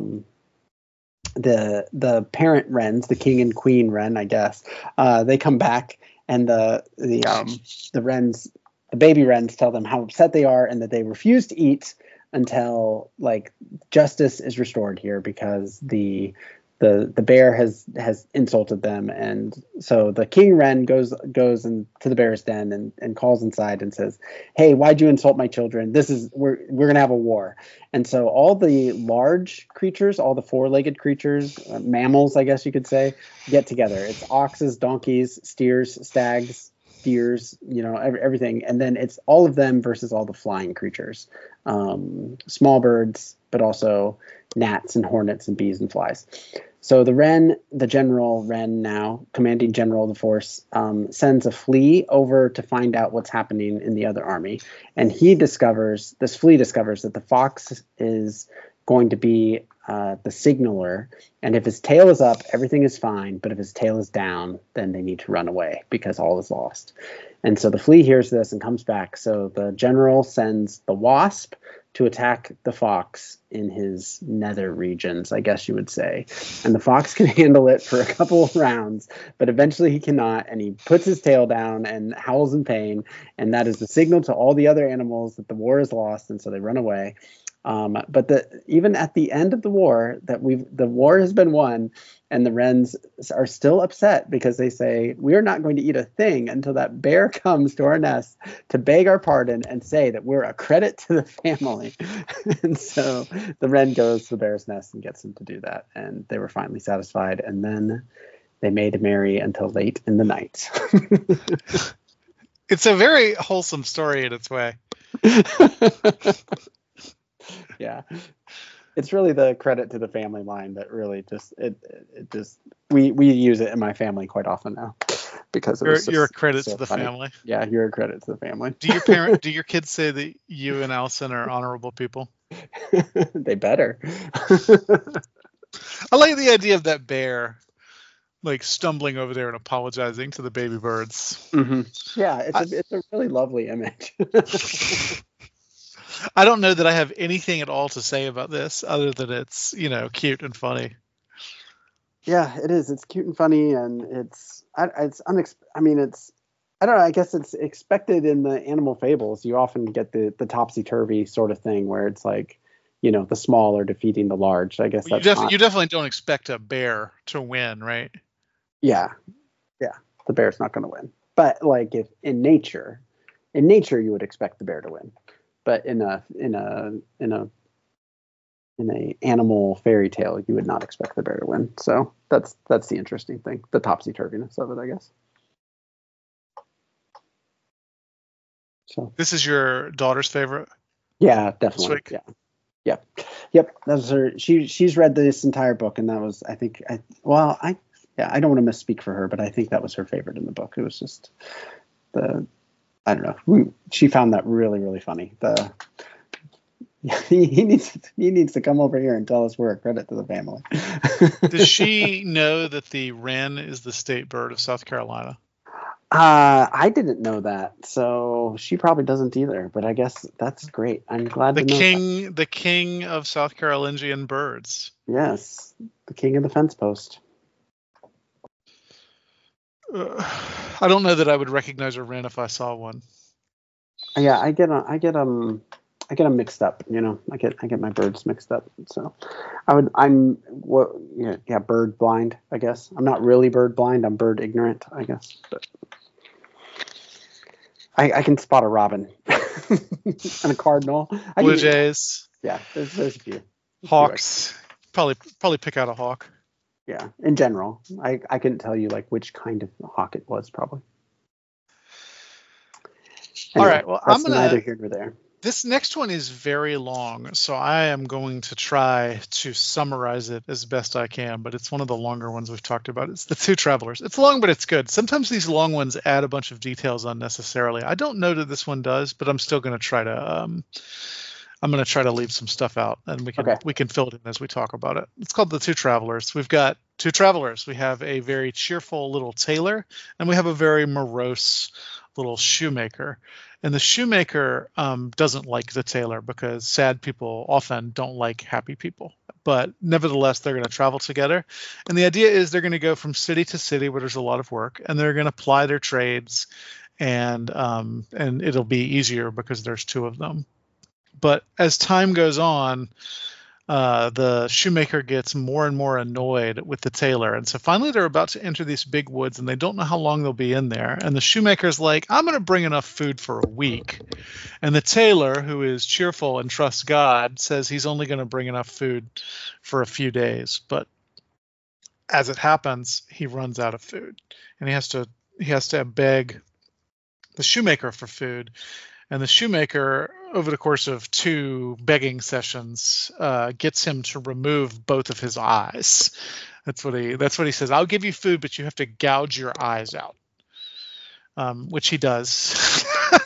the parent wrens, the king and queen wren, I guess, they come back, and the wrens, the baby wrens, tell them how upset they are and that they refuse to eat until like justice is restored here, because the bear has insulted them. And so the king wren goes into the bear's den and calls inside and says, "Hey, why'd you insult my children? We're gonna have a war." And so all the large creatures, all the four-legged creatures, mammals, I guess you could say, get together. It's oxes, donkeys, steers, stags, deers, everything. And then it's all of them versus all the flying creatures, small birds, but also gnats and hornets and bees and flies. So the general wren, now commanding general of the force, sends a flea over to find out what's happening in the other army. And this flea discovers that the fox is going to be the signaler. And if his tail is up, everything is fine. But if his tail is down, then they need to run away because all is lost. And so the flea hears this and comes back. So the general sends the wasp to attack the fox in his nether regions, I guess you would say. And the fox can handle it for a couple of rounds, but eventually he cannot, and he puts his tail down and howls in pain, and that is the signal to all the other animals that the war is lost, and so they run away. But even at the end of the war, the war has been won, and the wrens are still upset because they say, "We are not going to eat a thing until that bear comes to our nest to beg our pardon and say that we're a credit to the family." And so the wren goes to the bear's nest and gets him to do that, and they were finally satisfied, and then they made merry until late in the night. It's a very wholesome story in its way. Yeah, it's really the credit to the family line that really we use it in my family quite often now, because you're a credit to the family. Yeah, you're a credit to the family. Do your kids say that you and Allison are honorable people? They better. I like the idea of that bear like stumbling over there and apologizing to the baby birds. Mm-hmm. Yeah, it's a really lovely image. I don't know that I have anything at all to say about this other than it's, cute and funny. Yeah, it is. It's cute and funny, and I don't know. I guess it's expected in the animal fables. You often get the topsy-turvy sort of thing where it's like, the small are defeating the large. I guess you definitely don't expect a bear to win, right? Yeah. the bear's not going to win. But like if in nature you would expect the bear to win. But in a animal fairy tale, you would not expect the bear to win. So that's the interesting thing, the topsy-turviness of it, I guess. So this is your daughter's favorite? Yeah, definitely. Yeah. Yep. That's her. She's read this entire book, and that was, I think, I don't want to misspeak for her, but I think that was her favorite in the book. It was just I don't know. She found that really, really funny. He needs to come over here and tell us we're a credit to the family. Does she know that the wren is the state bird of South Carolina? I didn't know that, so she probably doesn't either. But I guess that's great. I'm glad to know that. The king of South Carolingian birds. Yes, the king of the fence post. I don't know that I would recognize a wren if I saw one. Yeah, I get them mixed up. You know, I get my birds mixed up. So bird blind, I guess. I'm not really bird blind. I'm bird ignorant, I guess. But I can spot a robin and a cardinal. Blue jays. Yeah, there's a few. Hawks. Probably pick out a hawk. Yeah, in general, I couldn't tell you like which kind of hawk it was, probably. Anyway, all right, well, I'm neither here nor there. This next one is very long, so I am going to try to summarize it as best I can, but it's one of the longer ones we've talked about. It's The Two Travelers. It's long, but it's good. Sometimes these long ones add a bunch of details unnecessarily. I don't know that this one does, but I'm still going to try to leave some stuff out, and we can fill it in as we talk about it. It's called The Two Travelers. We've got two travelers. We have a very cheerful little tailor, and we have a very morose little shoemaker. And the shoemaker doesn't like the tailor because sad people often don't like happy people. But nevertheless, they're going to travel together. And the idea is they're going to go from city to city where there's a lot of work, and they're going to ply their trades, and it'll be easier because there's two of them. But as time goes on, the shoemaker gets more and more annoyed with the tailor. And so finally they're about to enter these big woods, and they don't know how long they'll be in there. And the shoemaker's like, I'm going to bring enough food for a week. And the tailor, who is cheerful and trusts God, says he's only going to bring enough food for a few days. But as it happens, he runs out of food, and he has to beg the shoemaker for food. And the shoemaker, over the course of 2 begging sessions, gets him to remove both of his eyes. That's what he says. I'll give you food, but you have to gouge your eyes out, which he does.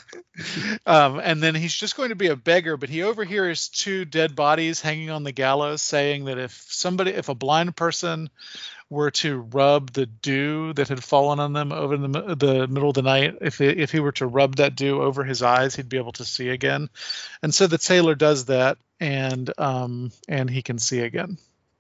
And then he's just going to be a beggar, but he overhears 2 dead bodies hanging on the gallows saying that if a blind person were to rub the dew that had fallen on them over the middle of the night, if he were to rub that dew over his eyes, he'd be able to see again. And so the tailor does that, and he can see again.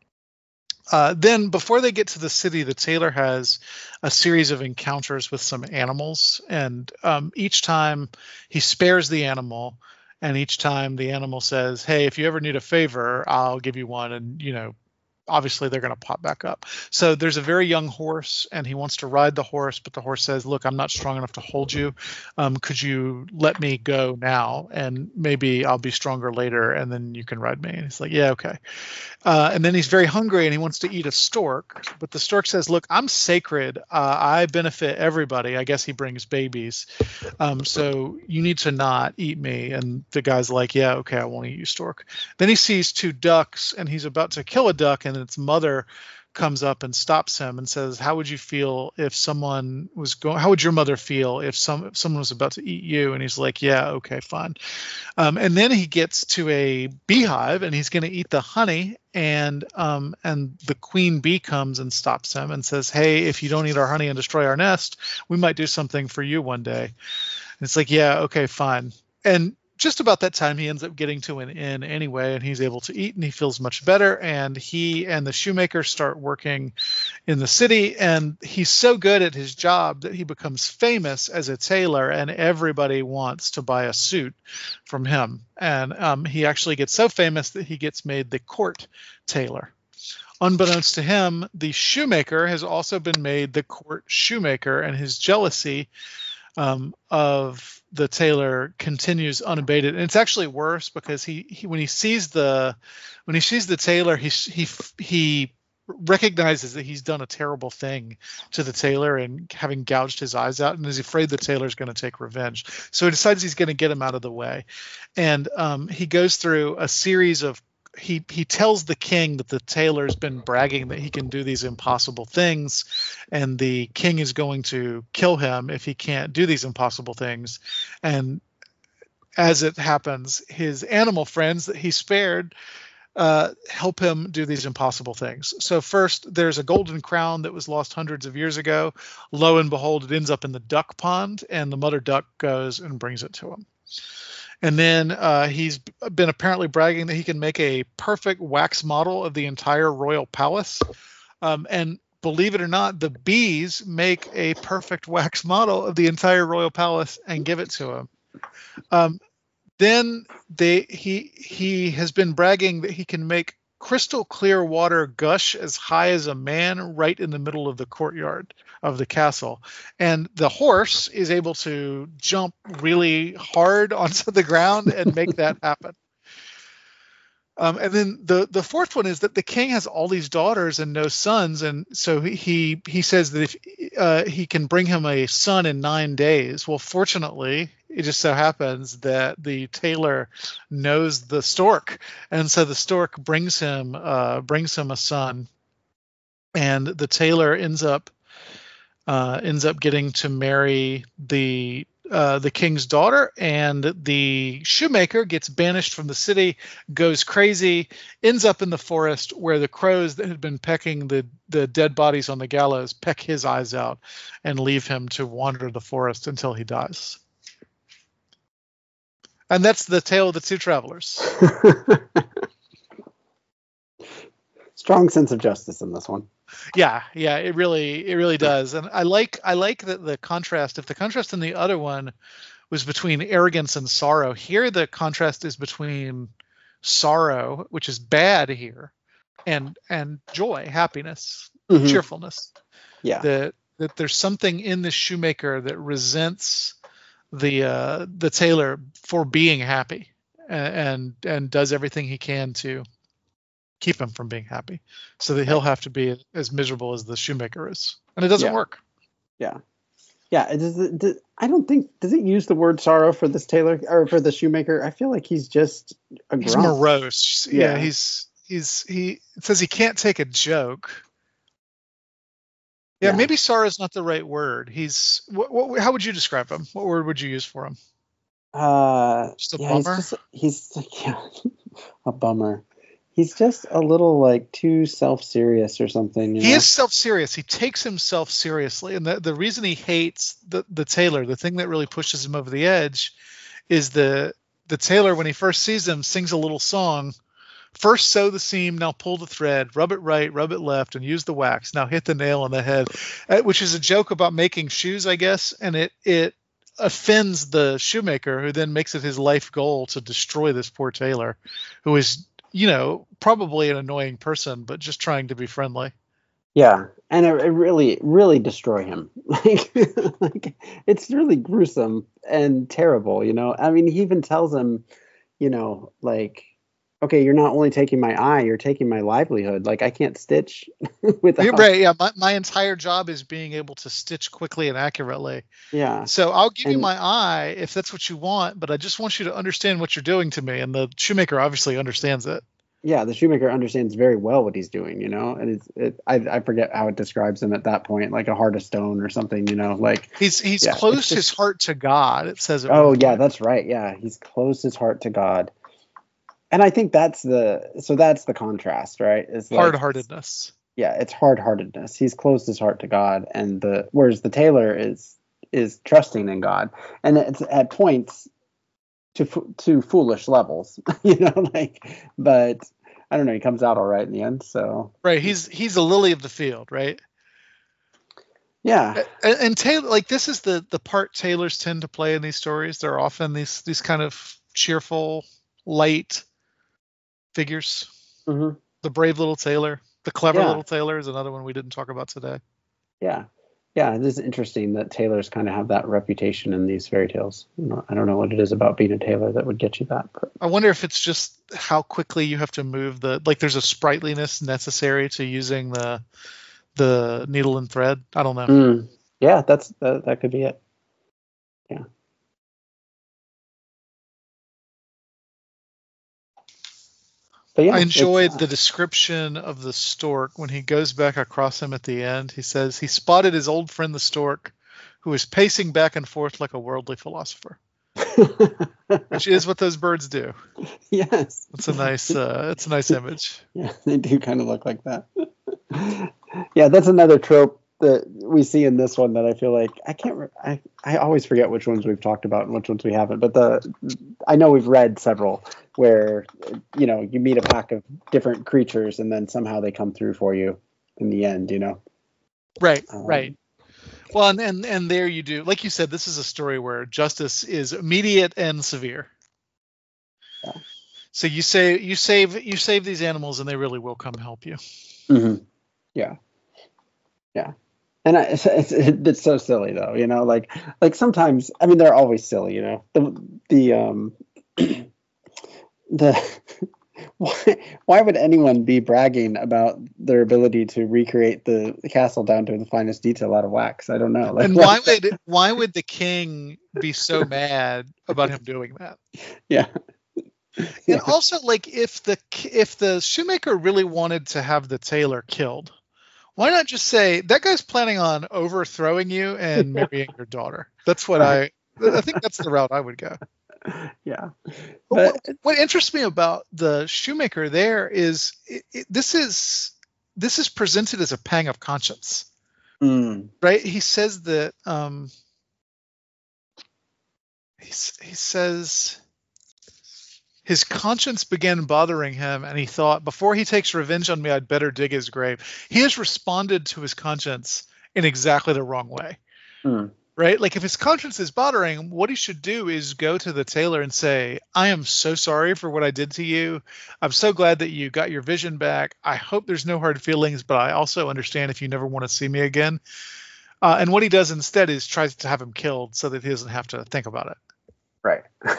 Then before they get to the city, the tailor has a series of encounters with some animals, and each time he spares the animal, and each time the animal says, hey, if you ever need a favor, I'll give you one. And obviously they're going to pop back up. So there's a very young horse, and he wants to ride the horse, but the horse says, look, I'm not strong enough to hold you. Could you let me go now, and maybe I'll be stronger later, and then you can ride me? And he's like, yeah, okay. And then he's very hungry, and he wants to eat a stork, but the stork says, look, I'm sacred. I benefit everybody. I guess he brings babies. So you need to not eat me. And the guy's like, yeah, okay, I won't eat you, stork. Then he sees 2 ducks, and he's about to kill a duck, and its mother comes up and stops him and says, how would you feel if someone was going, how would your mother feel if someone was about to eat you? And he's like, yeah, okay, fine. And then he gets to a beehive, and he's going to eat the honey, and the queen bee comes and stops him and says, hey, if you don't eat our honey and destroy our nest, we might do something for you one day. And it's like, yeah, okay, fine. And just about that time, he ends up getting to an inn anyway, and he's able to eat, and he feels much better. And he and the shoemaker start working in the city, and he's so good at his job that he becomes famous as a tailor, and everybody wants to buy a suit from him. And he actually gets so famous that he gets made the court tailor Unbeknownst to him, the shoemaker has also been made the court shoemaker, and his jealousy of the tailor continues unabated. And it's actually worse because he when he sees the tailor, he recognizes that he's done a terrible thing to the tailor and having gouged his eyes out, and is afraid the tailor's going to take revenge. So he decides he's going to get him out of the way. And he goes through a series of he tells the king that the tailor's been bragging that he can do these impossible things, and the king is going to kill him if he can't do these impossible things. And as it happens, his animal friends that he spared help him do these impossible things. So first, there's a golden crown that was lost hundreds of years ago. Lo and behold, it ends up in the duck pond, and the mother duck goes and brings it to him. And then he's been apparently bragging that he can make a perfect wax model of the entire royal palace. And believe it or not, the bees make a perfect wax model of the entire royal palace and give it to him. Then he has been bragging that he can make crystal clear water gush as high as a man right in the middle of the courtyard of the castle. And the horse is able to jump really hard onto the ground and make that happen. And then the fourth one is that the king has all these daughters and no sons, and so he says that if he can bring him a son in 9 days. Well, fortunately, it just so happens that the tailor knows the stork, and so the stork brings him a son, and the tailor ends up getting to marry the king's daughter, and the shoemaker gets banished from the city, goes crazy, ends up in the forest where the crows that had been pecking the dead bodies on the gallows peck his eyes out and leave him to wander the forest until he dies. And that's the tale of the two travelers. Strong sense of justice in this one. Yeah, it really does. And I like that the contrast. If the contrast in the other one was between arrogance and sorrow, here the contrast is between sorrow, which is bad here, and joy, happiness, cheerfulness. Yeah. That there's something in the shoemaker that resents the tailor for being happy, and does everything he can to keep him from being happy, so that he'll have to be as miserable as the shoemaker is, and it doesn't work. Yeah. I don't think, does it use the word sorrow for this tailor or for the shoemaker? I feel like he's just a grunt. He's morose. Yeah, he says he can't take a joke. Yeah, maybe sorrow is not the right word. He's how would you describe him? What word would you use for him? Just a bummer. He's a bummer. He's just a little like too self-serious or something. He is self-serious. He takes himself seriously. And the reason he hates the tailor, the thing that really pushes him over the edge, is the tailor, when he first sees him, sings a little song. First sew the seam, now pull the thread, rub it right, rub it left, and use the wax. Now hit the nail on the head, which is a joke about making shoes, I guess. And it offends the shoemaker, who then makes it his life goal to destroy this poor tailor, who is, probably an annoying person, but just trying to be friendly. Yeah, and it really, really destroy him. Like it's really gruesome and terrible. I mean, he even tells him, okay, you're not only taking my eye, you're taking my livelihood. Like I can't stitch without. You're right. Yeah, my entire job is being able to stitch quickly and accurately. Yeah. So I'll give you my eye if that's what you want, but I just want you to understand what you're doing to me. And the shoemaker obviously understands it. Yeah, the shoemaker understands very well what he's doing, and I forget how it describes him at that point, like a heart of stone or something, like he's closed his heart to God. It says it. Oh yeah, that's right. Yeah, he's closed his heart to God. And I think that's the contrast, right? Is like, hard-heartedness. Yeah, it's hard-heartedness. He's closed his heart to God, and whereas the tailor is trusting in God, and it's at points to foolish levels, but I don't know. He comes out all right in the end. So right, he's a lily of the field, right? Yeah, and Taylor, like this is the part tailors tend to play in these stories. They're often these kind of cheerful, light figures. Mm-hmm. The brave little tailor, the clever Yeah. little tailor is another one we didn't talk about today. Yeah. Yeah, it is interesting that tailors kind of have that reputation in these fairy tales. I don't know what it is about being a tailor that would get you that. But I wonder if it's just how quickly you have to move there's a sprightliness necessary to using the needle and thread. I don't know. Yeah, that could be it. Yeah. But yeah, I enjoyed the description of the stork when he goes back across him at the end. He says he spotted his old friend the stork, who was pacing back and forth like a worldly philosopher, which is what those birds do. Yes, it's a nice image. Yeah, they do kind of look like that. Yeah, that's another trope that we see in this one that I feel like I always forget which ones we've talked about and which ones we haven't. But I know we've read several where you meet a pack of different creatures and then somehow they come through for you in the end. Right. Well, and there you do, like you said, this is a story where justice is immediate and severe. Yeah. So you save these animals and they really will come help you. Mm-hmm. Yeah. And it's so silly though, like sometimes, I mean, they're always silly, why would anyone be bragging about their ability to recreate the castle down to the finest detail out of wax? I don't know. And why would the king be so mad about him doing that? Yeah. And also, like, if the shoemaker really wanted to have the tailor killed, why not just say that guy's planning on overthrowing you and marrying your daughter? That's what I think that's the route I would go. Yeah. But what interests me about the shoemaker there is this is presented as a pang of conscience, right? He says that he says his conscience began bothering him, and he thought, before he takes revenge on me, I'd better dig his grave. He has responded to his conscience in exactly the wrong way. Right? Like, if his conscience is bothering him, what he should do is go to the tailor and say, I am so sorry for what I did to you. I'm so glad that you got your vision back. I hope there's no hard feelings, but I also understand if you never want to see me again. And what he does instead is tries to have him killed so that he doesn't have to think about it. Right.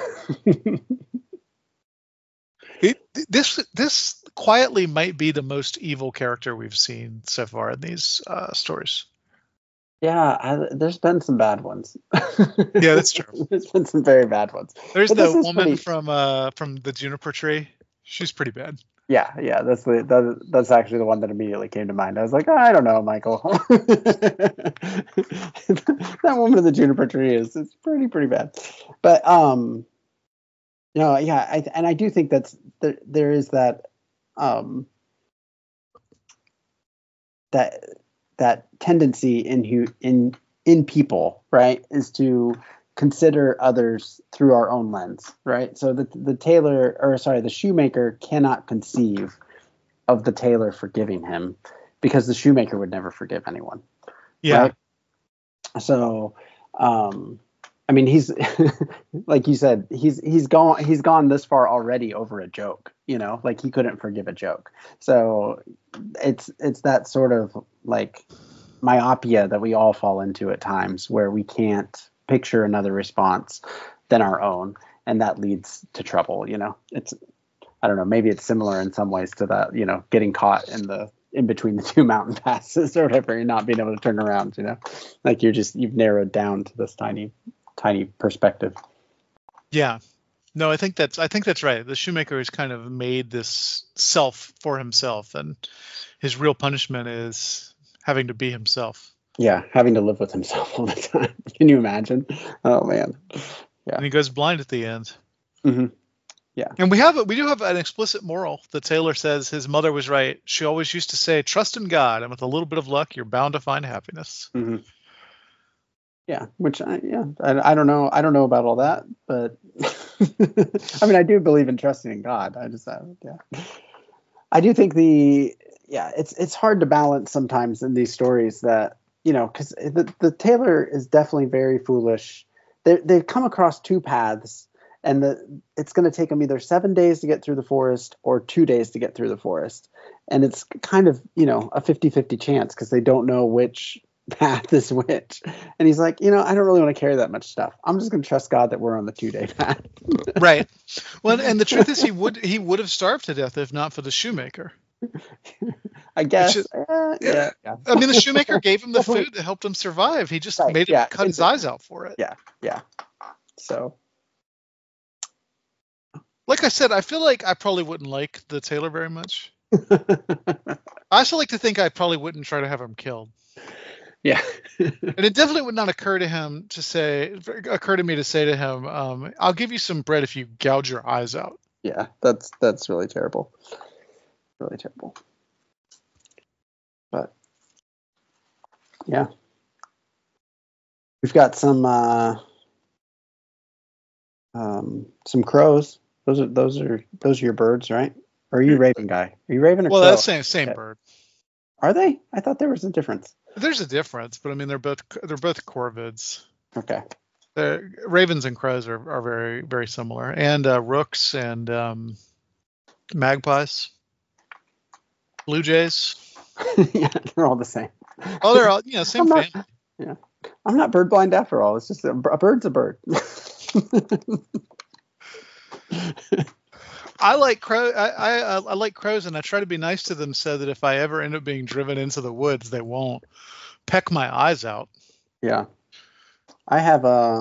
This quietly might be the most evil character we've seen so far in these stories. Yeah, there's been some bad ones. Yeah, that's true. There's been some very bad ones. There's the woman from the juniper tree. She's pretty bad. Yeah, that's actually the one that immediately came to mind. I was like, I don't know, Michael. That woman in the juniper tree is pretty bad. But I do think there is that that tendency in people, right, is to consider others through our own lens, right? So the shoemaker cannot conceive of the tailor forgiving him because the shoemaker would never forgive anyone. Yeah. Right? So, I mean, he's like you said, he's gone this far already over a joke, like he couldn't forgive a joke. So it's that sort of like myopia that we all fall into at times where we can't picture another response than our own, and that leads to trouble. It's, I don't know, maybe it's similar in some ways to that, getting caught in between the two mountain passes or whatever, and not being able to turn around, like you've narrowed down to this tiny perspective. Yeah. No, I think that's right. The shoemaker has kind of made this self for himself, and his real punishment is having to be himself. Yeah, having to live with himself all the time. Can you imagine? Oh man. Yeah. And he goes blind at the end. Mm-hmm. Yeah. And we do have an explicit moral. The tailor says his mother was right. She always used to say, "Trust in God, and with a little bit of luck, you're bound to find happiness." Mm-hmm. Yeah, which I don't know. I don't know about all that, but I mean, I do believe in trusting in God. I do think it's hard to balance sometimes in these stories that, because the tailor is definitely very foolish. They've come across two paths, and it's going to take them either 7 days to get through the forest or 2 days to get through the forest. And it's kind of, a 50-50 chance because they don't know which path is which. And he's like, I don't really want to carry that much stuff. I'm just going to trust God that we're on the 2-day path. Right. Well, and the truth is he would have starved to death if not for the shoemaker. I guess. Yeah. I mean, the shoemaker gave him the food that helped him survive. He just made him cut his eyes out for it. Yeah. So, like I said, I feel like I probably wouldn't like the tailor very much. I also like to think I probably wouldn't try to have him killed. Yeah. And it definitely would not occur to me to say to him, I'll give you some bread if you gouge your eyes out. Yeah, that's really terrible. Really terrible. But yeah. We've got some crows. Those are your birds, right? Or are you raven guy? Are you raven or crow? Well, that's same bird. Are they? I thought there was a difference. There's a difference, but I mean they're both corvids. Okay. Ravens and crows are very, very similar, and rooks and magpies, blue jays. Yeah, they're all the same. Oh, they're all same family. Yeah, I'm not bird blind after all. It's just a bird's a bird. I like I like crows, and I try to be nice to them so that if I ever end up being driven into the woods, they won't peck my eyes out. Yeah, I have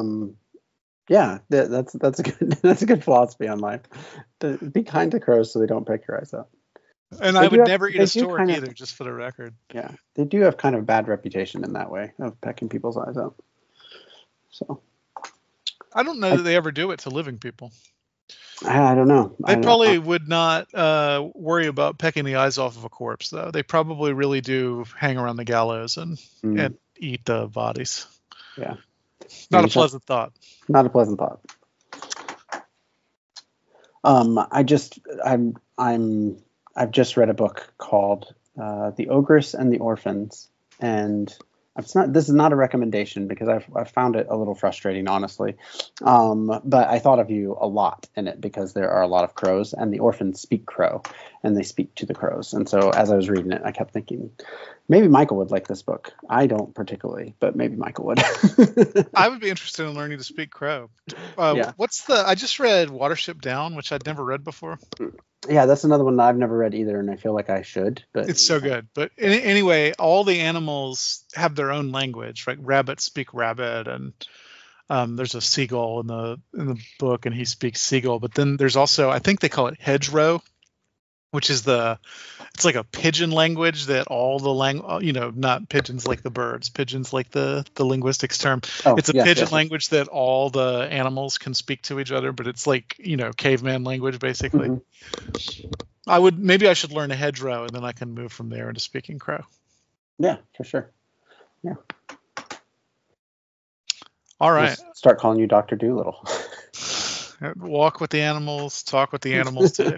that's a good philosophy on life. Be kind to crows so they don't peck your eyes out. And I would never eat a stork either, just for the record. Yeah, they do have kind of a bad reputation in that way of pecking people's eyes out. So I don't know that they ever do it to living people. I don't know. They probably would not worry about pecking the eyes off of a corpse, though. They probably really do hang around the gallows and eat the bodies. Yeah. Not a pleasant thought. Not a pleasant thought. I've just read a book called The Ogress and the Orphans, and this is not a recommendation because I've found it a little frustrating, honestly. But I thought of you a lot in it because there are a lot of crows, and the orphans speak crow, and they speak to the crows. And so as I was reading it, I kept thinking, maybe Michael would like this book. I don't particularly, but maybe Michael would. I would be interested in learning to speak crow. I just read Watership Down, which I'd never read before. Yeah, that's another one that I've never read either, and I feel like I should. But it's so good. But anyway, all the animals have their own language. Right? Rabbits speak rabbit, and there's a seagull in the book, and he speaks seagull. But then there's also, I think they call it hedgerow, which is it's like a pigeon language that all the not pigeons like the birds, pigeons like the linguistics term. It's a pigeon language that all the animals can speak to each other, but it's like, caveman language basically. Mm-hmm. Maybe I should learn a hedgerow, and then I can move from there into speaking crow. Yeah, for sure. Yeah. All right. We'll start calling you Dr. Doolittle. Walk with the animals, talk with the animals today.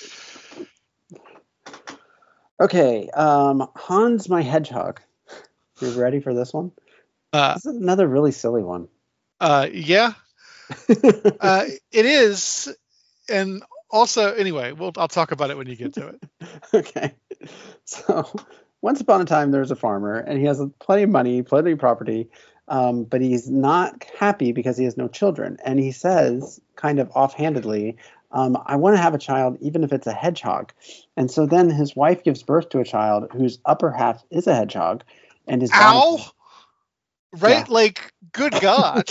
Okay, Hans my Hedgehog. You ready for this one? This is another really silly one. Yeah. It is, and also, anyway, I'll talk about it when you get to it. Okay. So, once upon a time, there was a farmer, and he has plenty of money, plenty of property, but he's not happy because he has no children. And he says, kind of offhandedly, I want to have a child, even if it's a hedgehog. And so then his wife gives birth to a child whose upper half is a hedgehog, and his ow, right? Yeah. Like, good God.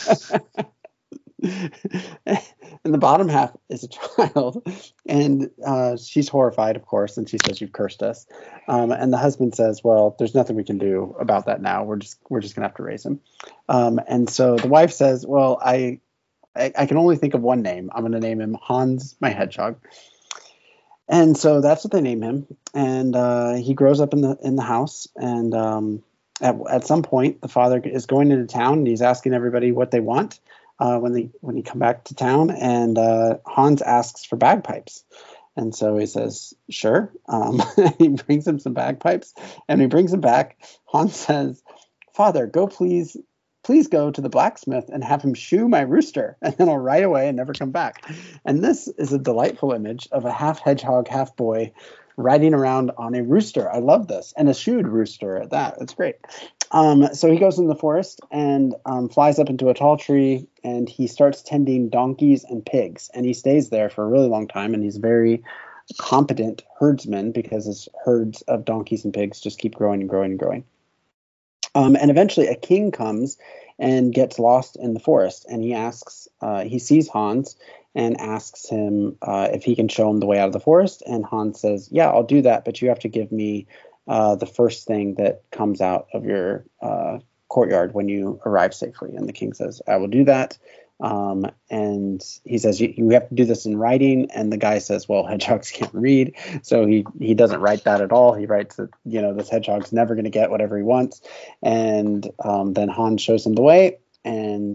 And the bottom half is a child, and she's horrified, of course, and she says, "You've cursed us." And the husband says, "Well, there's nothing we can do about that now. We're just gonna have to raise him." And so the wife says, "Well, I can only think of one name. I'm going to name him Hans my Hedgehog." And so that's what they name him. And he grows up in the house. And at some point, the father is going into town, and he's asking everybody what they want when he come back to town. And Hans asks for bagpipes. And so he says, "Sure." He brings him some bagpipes, and he brings them back. Hans says, "Father, go please please go to the blacksmith and have him shoe my rooster, and then I'll ride away and never come back. And this is a delightful image of a half hedgehog, half boy riding around on a rooster. I love this. And a shoed rooster at that. It's great. So he goes in the forest and flies up into a tall tree, and he starts tending donkeys and pigs. And he stays there for a really long time, and he's very competent herdsman because his herds of donkeys and pigs just keep growing and growing and growing. And eventually a king comes and gets lost in the forest, and he sees Hans and asks him if he can show him the way out of the forest. And Hans says, yeah, I'll do that, but you have to give me the first thing that comes out of your courtyard when you arrive safely. And the king says, I will do that. And he says, you have to do this in writing. And the guy says, well, hedgehogs can't read. So he doesn't write that at all. He writes that, this hedgehog's never going to get whatever he wants. And then Hans shows him the way. And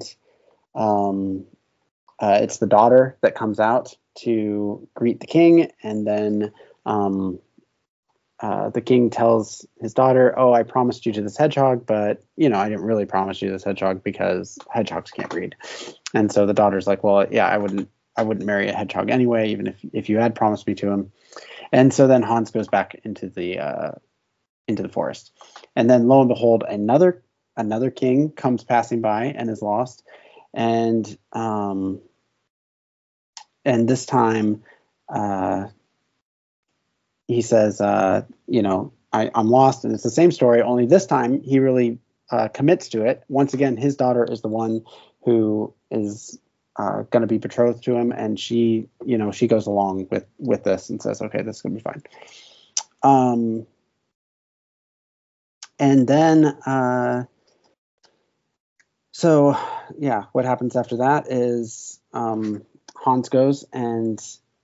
it's the daughter that comes out to greet the king. And then the king tells his daughter, oh, I promised you to this hedgehog, but, I didn't really promise you this hedgehog because hedgehogs can't read. And so the daughter's like, well, yeah, I wouldn't marry a hedgehog anyway, even if you had promised me to him. And so then Hans goes back into the forest. And then lo and behold, another king comes passing by and is lost. And this time, he says, I'm lost. And it's the same story, only this time he really commits to it. Once again, his daughter is the one who is going to be betrothed to him. And she goes along with this and says, okay, this is going to be fine. And then, what happens after that is Hans goes and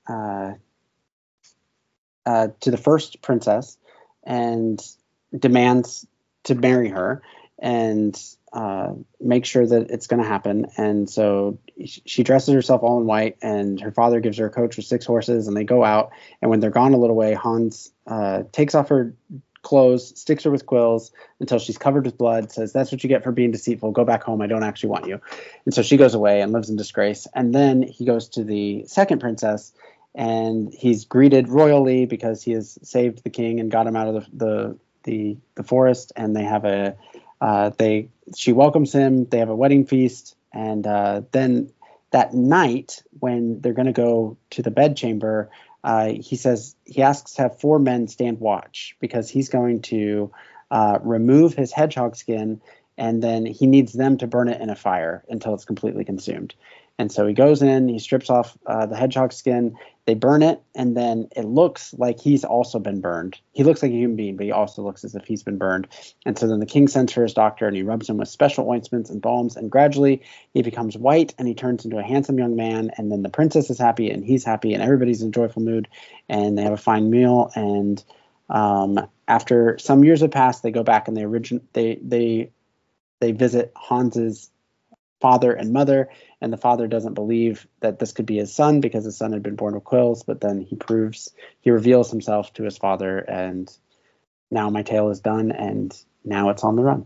to the first princess and demands to marry her and make sure that it's going to happen. And so she dresses herself all in white, and her father gives her a coach with 6 horses, and they go out. And when they're gone a little way, Hans takes off her clothes, sticks her with quills until she's covered with blood, says, that's what you get for being deceitful. Go back home. I don't actually want you. And so she goes away and lives in disgrace. And then he goes to the second princess, and he's greeted royally because he has saved the king and got him out of the forest. And they have she welcomes him. They have a wedding feast. And then that night, when they're going to go to the bedchamber, he asks to have 4 men stand watch because he's going to remove his hedgehog skin, and then he needs them to burn it in a fire until it's completely consumed. And so he goes in, he strips off the hedgehog skin, they burn it, and then it looks like he's also been burned. He looks like a human being, but he also looks as if he's been burned. And so then the king sends for his doctor, and he rubs him with special ointments and balms, and gradually he becomes white, and he turns into a handsome young man. And then the princess is happy, and he's happy, and everybody's in a joyful mood, and they have a fine meal. And after some years have passed, they go back and they visit Hans's father and mother, and the father doesn't believe that this could be his son because his son had been born with quills, but then he reveals himself to his father, and now my tale is done, and now it's on the run.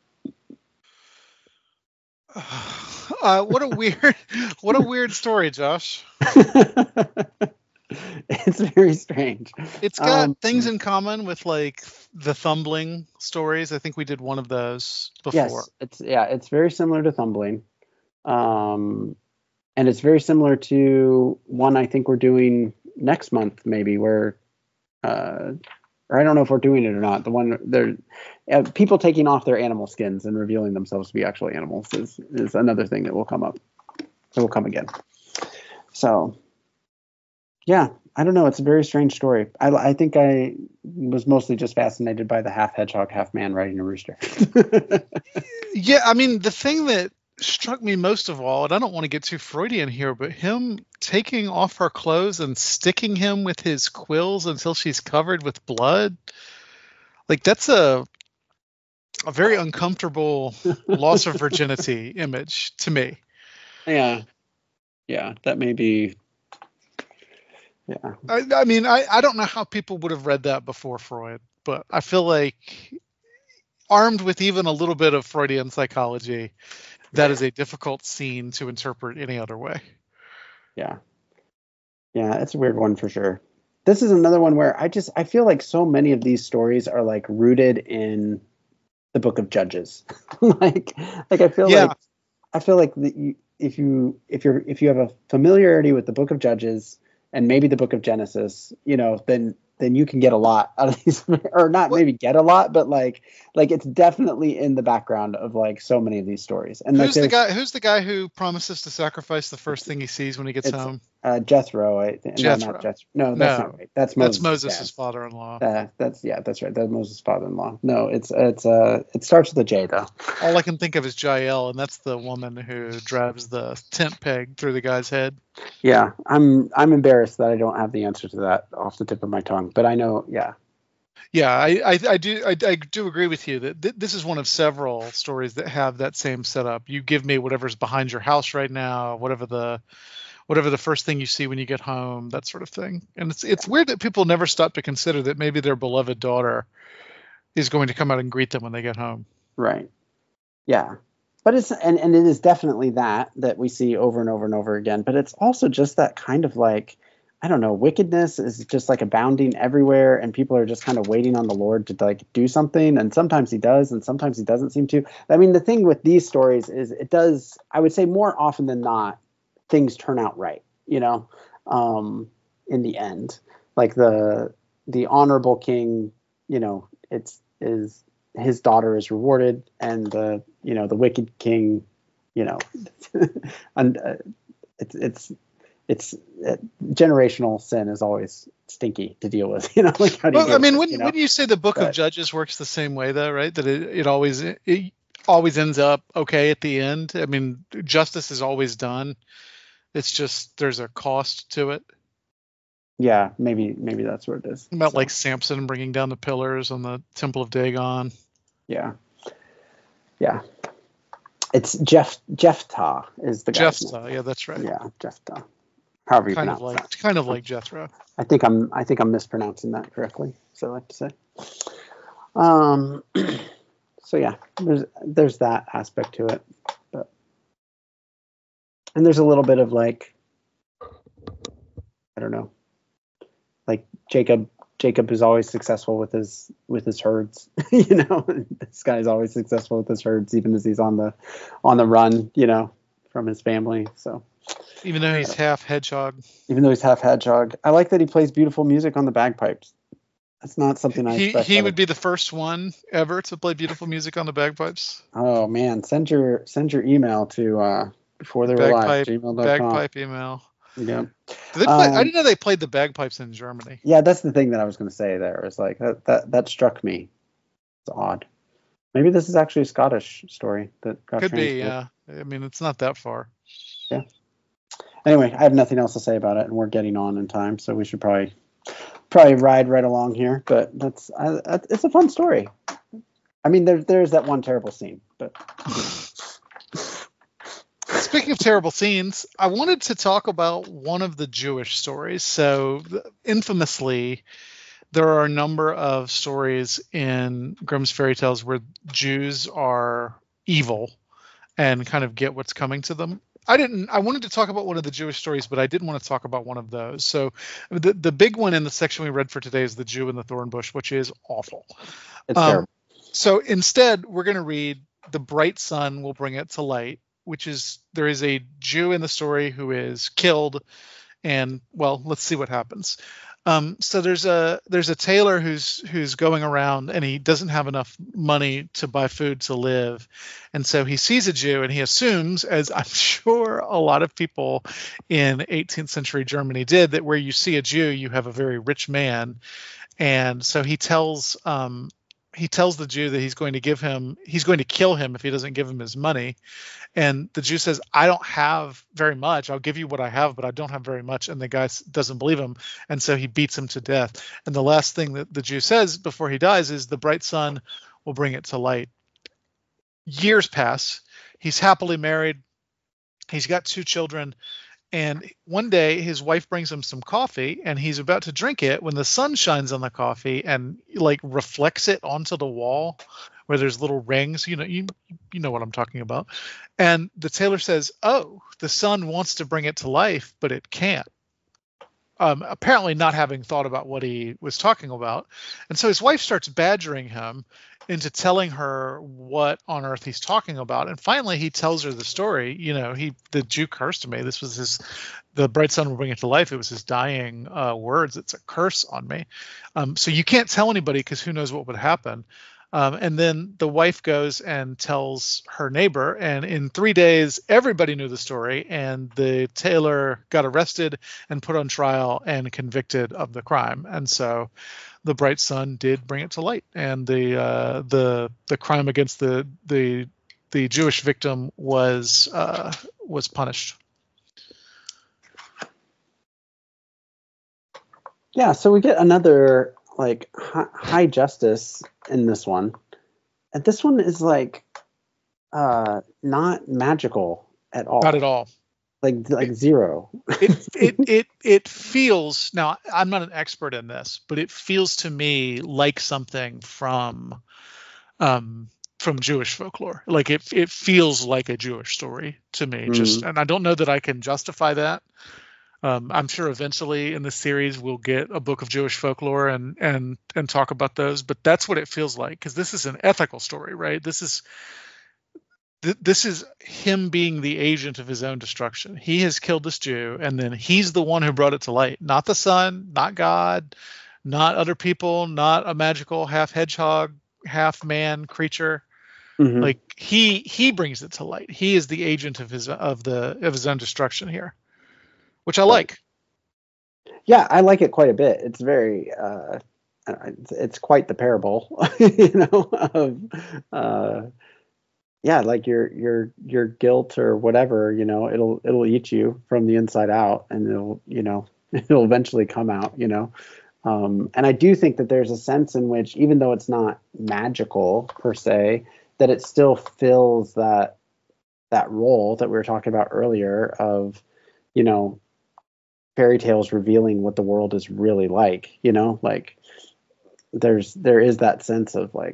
What a weird story, Josh. It's very strange. It's got things in common with like the Thumbling stories. I think we did one of those before. Yes, it's very similar to Thumbling. And it's very similar to one I think we're doing next month, maybe, where or I don't know if we're doing it or not. The one they're people taking off their animal skins and revealing themselves to be actual animals is another thing that will come up. It will come again. So yeah, I don't know. It's a very strange story. I think I was mostly just fascinated by the half hedgehog, half man riding a rooster. Yeah, I mean, the thing that struck me most of all, and I don't want to get too Freudian here, but him taking off her clothes and sticking him with his quills until she's covered with blood, like that's a very uncomfortable loss of virginity image to me. Yeah, that may be. Yeah. I mean, I don't know how people would have read that before Freud, but I feel like armed with even a little bit of Freudian psychology, that is a difficult scene to interpret any other way. Yeah. Yeah, it's a weird one for sure. This is another one where I feel like so many of these stories are like rooted in the Book of Judges. like I feel like if you have a familiarity with the Book of Judges and maybe the Book of Genesis, then you can get a lot out of these, or not maybe get a lot, but like it's definitely in the background of like so many of these stories. And who's the guy who promises to sacrifice the first thing he sees when he gets home? Jethro. No, not Jethro. No, that's not right. That's Moses. That's Moses' father-in-law. That's right. That's Moses' father-in-law. No, it starts with a J though. All I can think of is Jael, and that's the woman who drives the tent peg through the guy's head. Yeah, I'm embarrassed that I don't have the answer to that off the tip of my tongue, but I know. Yeah. Yeah, I do agree with you that this is one of several stories that have that same setup. You give me whatever's behind your house right now, whatever the first thing you see when you get home, that sort of thing. And it's weird that people never stop to consider that maybe their beloved daughter is going to come out and greet them when they get home. Right. Yeah. But it is definitely that we see over and over and over again. But it's also just that kind of like, I don't know, wickedness is just like abounding everywhere, and people are just kind of waiting on the Lord to like do something. And sometimes he does, and sometimes he doesn't seem to. I mean, the thing with these stories is it does, I would say more often than not, things turn out right, in the end. Like the honorable king, his daughter is rewarded, and the wicked king, and it's generational sin is always stinky to deal with. Like how do you when you say the Book of Judges works the same way though, right? That it always ends up okay at the end. I mean, justice is always done. It's just there's a cost to it. Yeah, maybe that's what it is. About like Samson bringing down the pillars on the Temple of Dagon. Yeah. It's Jephthah is the guy. Jephthah, yeah, that's right. Yeah, Jephthah. However you pronounce that. Kind of like Jethro. I think I'm mispronouncing that correctly, so I like to say. So yeah, there's that aspect to it, and there's a little bit of like, I don't know, like Jacob is always successful with his herds. This guy's always successful with his herds, even as he's on the run, from his family. So even though he's half hedgehog. I like that he plays beautiful music on the bagpipes. That's not something I expect. He would be the first one ever to play beautiful music on the bagpipes. Oh man, send your email to before they were live, gmail.com. Bagpipe email. Yeah. I didn't know they played the bagpipes in Germany. Yeah, that's the thing that I was going to say there. It's like that struck me. It's odd. Maybe this is actually a Scottish story that got could be. Yeah, I mean it's not that far. Yeah. Anyway, I have nothing else to say about it, and we're getting on in time, so we should probably ride right along here. But it's a fun story. I mean, there's that one terrible scene, but. Speaking of terrible scenes, I wanted to talk about one of the Jewish stories. So infamously, there are a number of stories in Grimm's fairy tales where Jews are evil and kind of get what's coming to them. I wanted to talk about one of the Jewish stories, but I didn't want to talk about one of those. So the big one in the section we read for today is The Jew in the Thorn Bush, which is awful. It's terrible. So instead, we're going to read The Bright Sun Will Bring It to Light, which is there is a Jew in the story who is killed, and well, let's see what happens. So there's a tailor who's going around, and he doesn't have enough money to buy food to live, and so he sees a Jew, and he assumes, as I'm sure a lot of people in 18th century Germany did, that where you see a Jew, you have a very rich man, and so he tells the Jew that he's going to kill him if he doesn't give him his money. And the Jew says, I don't have very much. I'll give you what I have, but I don't have very much. And the guy doesn't believe him. And so he beats him to death. And the last thing that the Jew says before he dies is the bright sun will bring it to light. Years pass. He's happily married. He's got 2 children. And one day his wife brings him some coffee, and he's about to drink it when the sun shines on the coffee and like reflects it onto the wall where there's little rings. You know what I'm talking about. And the tailor says, "Oh, the sun wants to bring it to life, but it can't." Apparently not having thought about what he was talking about. And so his wife starts badgering him into telling her what on earth he's talking about. And finally he tells her the story. The Jew cursed me. This was the bright sun will bring it to life. It was his dying words. It's a curse on me. So you can't tell anybody because who knows what would happen. And then the wife goes and tells her neighbor, and in 3 days, everybody knew the story, and the tailor got arrested and put on trial and convicted of the crime. And so the bright sun did bring it to light, and the crime against the Jewish victim was punished. Yeah, so we get another like high justice in this one, and this one is like not magical at all. Not at all. Like zero. It feels, now I'm not an expert in this, but it feels to me like something from Jewish folklore. Like it feels like a Jewish story to me. Mm-hmm. And I don't know that I can justify that. I'm sure eventually in the series we'll get a book of Jewish folklore and talk about those, but that's what it feels like, because this is an ethical story, right? This is him being the agent of his own destruction. He has killed this Jew, and then he's the one who brought it to light. Not the sun, not God, not other people, not a magical half hedgehog, half man creature. Mm-hmm. Like he brings it to light. He is the agent of his own destruction here, which I like. Yeah, I like it quite a bit. It's very it's quite the parable, of like your guilt or whatever, it'll eat you from the inside out, and it'll eventually come out, and I do think that there's a sense in which, even though it's not magical per se, that it still fills that role that we were talking about earlier of, fairy tales revealing what the world is really like, like there is that sense of like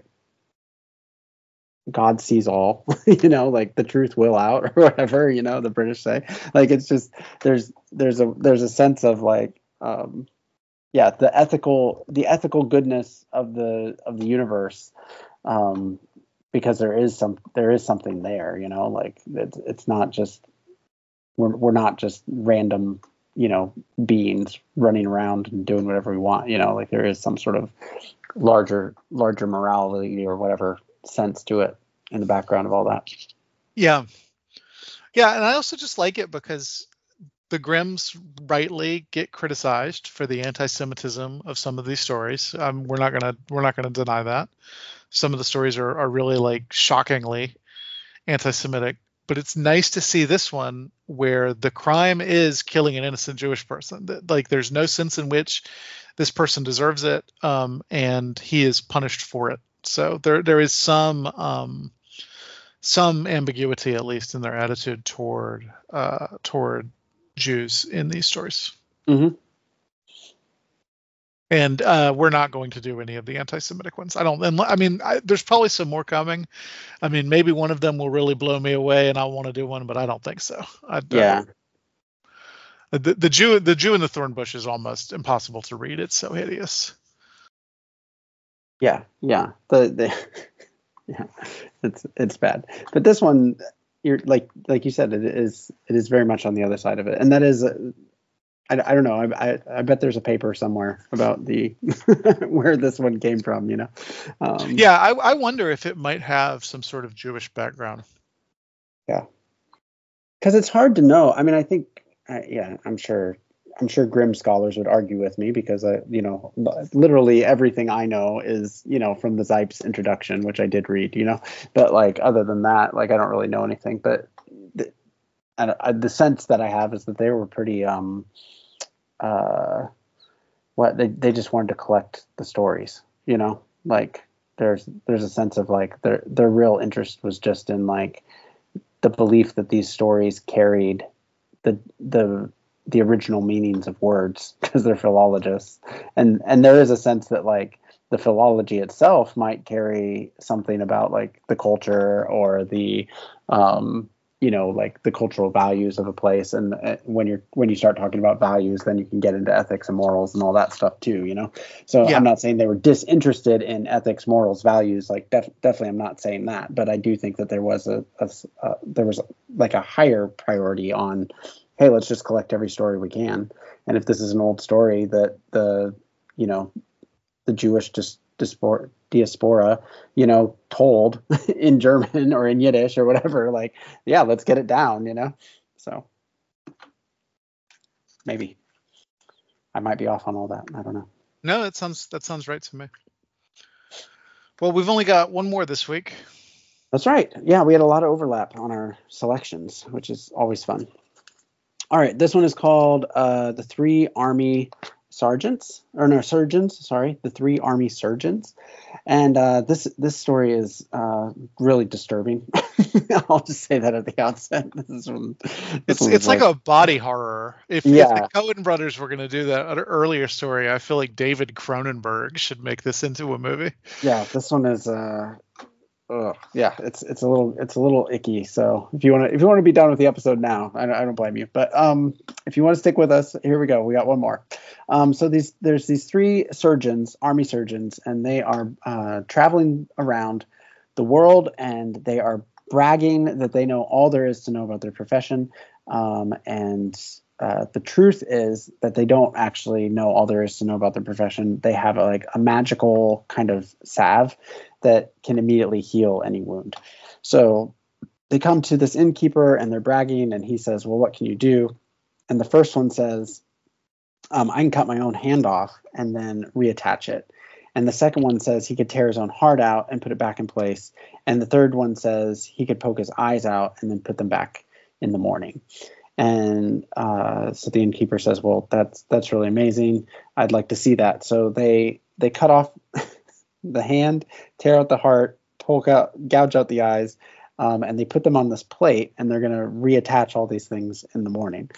God sees all, like the truth will out, or whatever, the British say. Like, it's just there's a sense of like the ethical goodness of the universe, because there is something there, like it's not just we're not just random beings running around and doing whatever we want, like there is some sort of larger morality or whatever sense to it in the background of all that. Yeah, and I also just like it because the Grimms rightly get criticized for the anti-Semitism of some of these stories. We're not gonna deny that some of the stories are really like shockingly anti-Semitic. But it's nice to see this one where the crime is killing an innocent Jewish person. Like, there's no sense in which this person deserves it, and he is punished for it. So there is some ambiguity, at least, in their attitude toward Jews in these stories. Mm-hmm. And we're not going to do any of the anti-Semitic ones. There's probably some more coming. I mean, maybe one of them will really blow me away and I'll want to do one, but I don't think so. The Jew in the Thorn Bush is almost impossible to read. It's so hideous. Yeah. It's bad. But this one, you're like you said, it is very much on the other side of it, and that is. I don't know. I bet there's a paper somewhere about the where this one came from, I wonder if it might have some sort of Jewish background. Yeah, because it's hard to know. I mean, I think, I'm sure Grimm scholars would argue with me, because literally everything I know is from the Zipes introduction, which I did read, But like, other than that, like, I don't really know anything. But the sense that I have is that they were pretty they just wanted to collect the stories, like there's a sense of like their real interest was just in like the belief that these stories carried the original meanings of words, because they're philologists, and there is a sense that like the philology itself might carry something about like the culture or the like the cultural values of a place. And when you start talking about values, then you can get into ethics and morals and all that stuff too, So Yeah. I'm not saying they were disinterested in ethics, morals, values. Like definitely, I'm not saying that. But I do think that there was like a higher priority on, hey, let's just collect every story we can. And if this is an old story that the Jewish diaspora, told in German or in Yiddish or whatever, like, yeah, let's get it down, So maybe I might be off on all that. I don't know. No, that sounds right to me. Well, we've only got one more this week. That's right. Yeah, we had a lot of overlap on our selections, which is always fun. All right, this one is called The Three Army Surgeons. The Three Army Surgeons. And this story is really disturbing. I'll just say that at the outset. It's like a body horror. If the Coen brothers were going to do that earlier story, I feel like David Cronenberg should make this into a movie. Yeah, this one is it's a little icky. So if you want to be done with the episode now, I don't blame you. But if you want to stick with us, here we go. We got one more. So there's these three surgeons, army surgeons, and they are traveling around the world, and they are bragging that they know all there is to know about their profession. And the truth is that they don't actually know all there is to know about their profession. They have a magical kind of salve that can immediately heal any wound. So they come to this innkeeper and they're bragging, and he says, well, what can you do? And the first one says, I can cut my own hand off and then reattach it. And the second one says he could tear his own heart out and put it back in place. And the third one says he could poke his eyes out and then put them back in the morning. And so the innkeeper says, well, that's really amazing. I'd like to see that. So they cut off the hand, tear out the heart, gouge out the eyes, and they put them on this plate, and they're going to reattach all these things in the morning.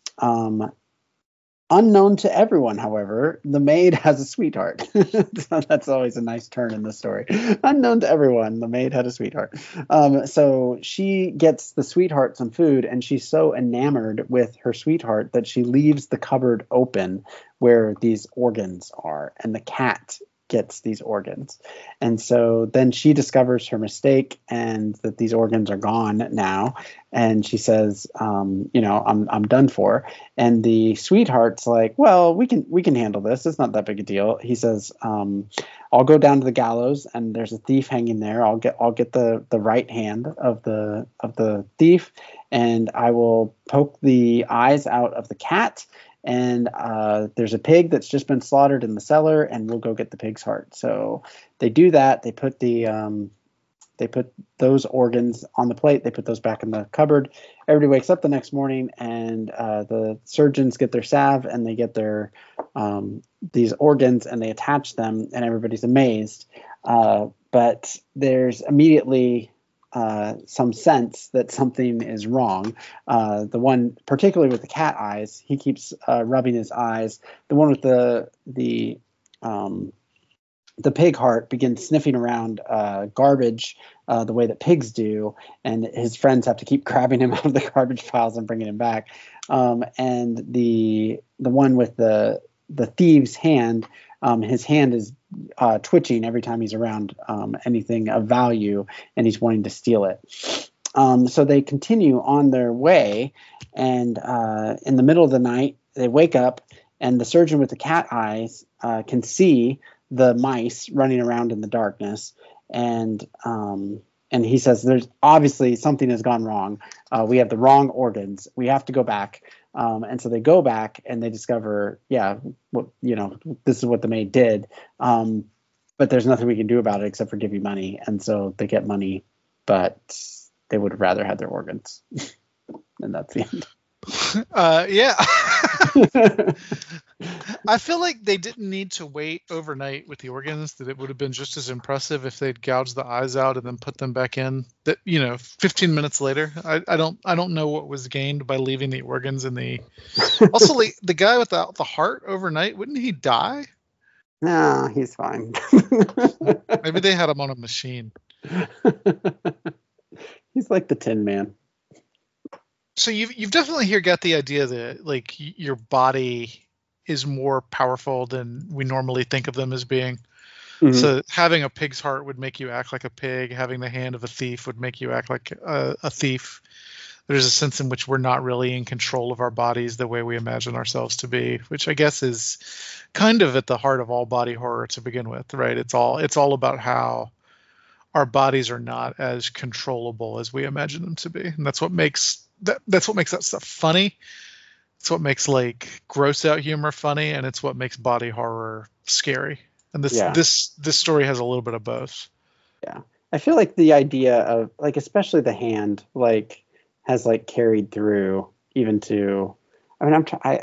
Unknown to everyone, however, the maid has a sweetheart. So that's always a nice turn in the story. Unknown to everyone, the maid had a sweetheart. So she gets the sweetheart some food, and she's so enamored with her sweetheart that she leaves the cupboard open where these organs are, and the cat gets these organs. And so then she discovers her mistake and that these organs are gone now. And she says, I'm done for. And the sweetheart's like, well, we can handle this. It's not that big a deal. He says, I'll go down to the gallows, and there's a thief hanging there. I'll get the right hand of the thief, and I will poke the eyes out of the cat. And there's a pig that's just been slaughtered in the cellar, and we'll go get the pig's heart. So they do that. They put those organs on the plate. They put those back in the cupboard. Everybody wakes up the next morning, and the surgeons get their salve, and they get their these organs, and they attach them, and everybody's amazed. But there's immediately some sense that something is wrong. The one, particularly with the cat eyes, he keeps rubbing his eyes. The one with the pig heart begins sniffing around garbage the way that pigs do, and his friends have to keep grabbing him out of the garbage piles and bringing him back. And the one with the thieves' hand, his hand is twitching every time he's around anything of value, and he's wanting to steal it. So they continue on their way, and in the middle of the night, they wake up, and the surgeon with the cat eyes can see the mice running around in the darkness, and he says, "There's obviously something has gone wrong. We have the wrong organs. We have to go back." And so they go back, and they discover, this is what the maid did. But there's nothing we can do about it except for give you money. And so they get money, but they would have rather had their organs. And that's the end. Yeah. I feel like they didn't need to wait overnight with the organs, that it would have been just as impressive if they'd gouged the eyes out and then put them back in, that 15 minutes later. I don't know what was gained by leaving the organs in the also, like, the guy without the heart overnight, wouldn't he die? Nah, he's fine. Maybe they had him on a machine. He's like the Tin Man. So you've definitely here got the idea that like your body is more powerful than we normally think of them as being. Mhm. So having a pig's heart would make you act like a pig. Having the hand of a thief would make you act like a thief. There's a sense in which we're not really in control of our bodies the way we imagine ourselves to be, which I guess is kind of at the heart of all body horror to begin with, right? It's all about how our bodies are not as controllable as we imagine them to be, and that's what makes that stuff funny. It's what makes like gross out humor funny, and it's what makes body horror scary. And this story has a little bit of both. Yeah, I feel like the idea of like, especially the hand, like has like carried through even to. I mean,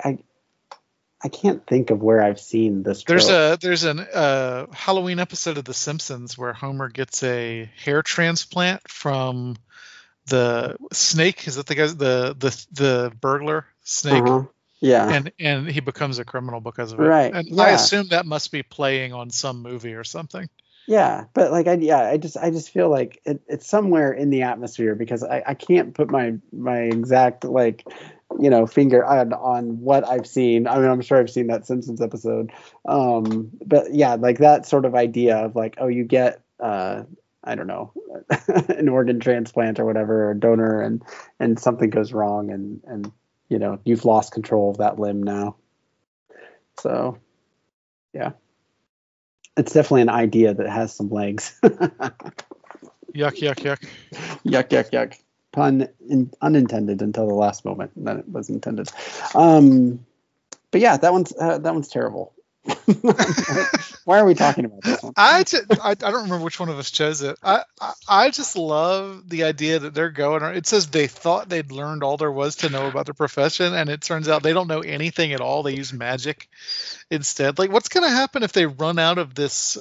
I can't think of where I've seen this trope. There's an Halloween episode of The Simpsons where Homer gets a hair transplant from the snake. Is that the guy, the burglar snake? Uh-huh. Yeah. And he becomes a criminal because of it. Right. And Yeah. I assume that must be playing on some movie or something. Yeah, but like I just feel like it's somewhere in the atmosphere because I can't put my exact like finger on what I've seen. I mean, I'm sure I've seen that Simpsons episode. But yeah, like that sort of idea of like, oh, you get I don't know, an organ transplant or whatever, or a donor, and something goes wrong, and you've lost control of that limb now. So yeah. It's definitely an idea that has some legs. Yuck, yuck, yuck. Yuck, yuck, yuck. Pun unintended until the last moment. And then it was intended. But yeah, that one's terrible. Why are we talking about this one? I don't remember which one of us chose it. I just love the idea that they're going. It says they thought they'd learned all there was to know about their profession, and it turns out they don't know anything at all. They use magic instead. Like, what's going to happen if they run out of this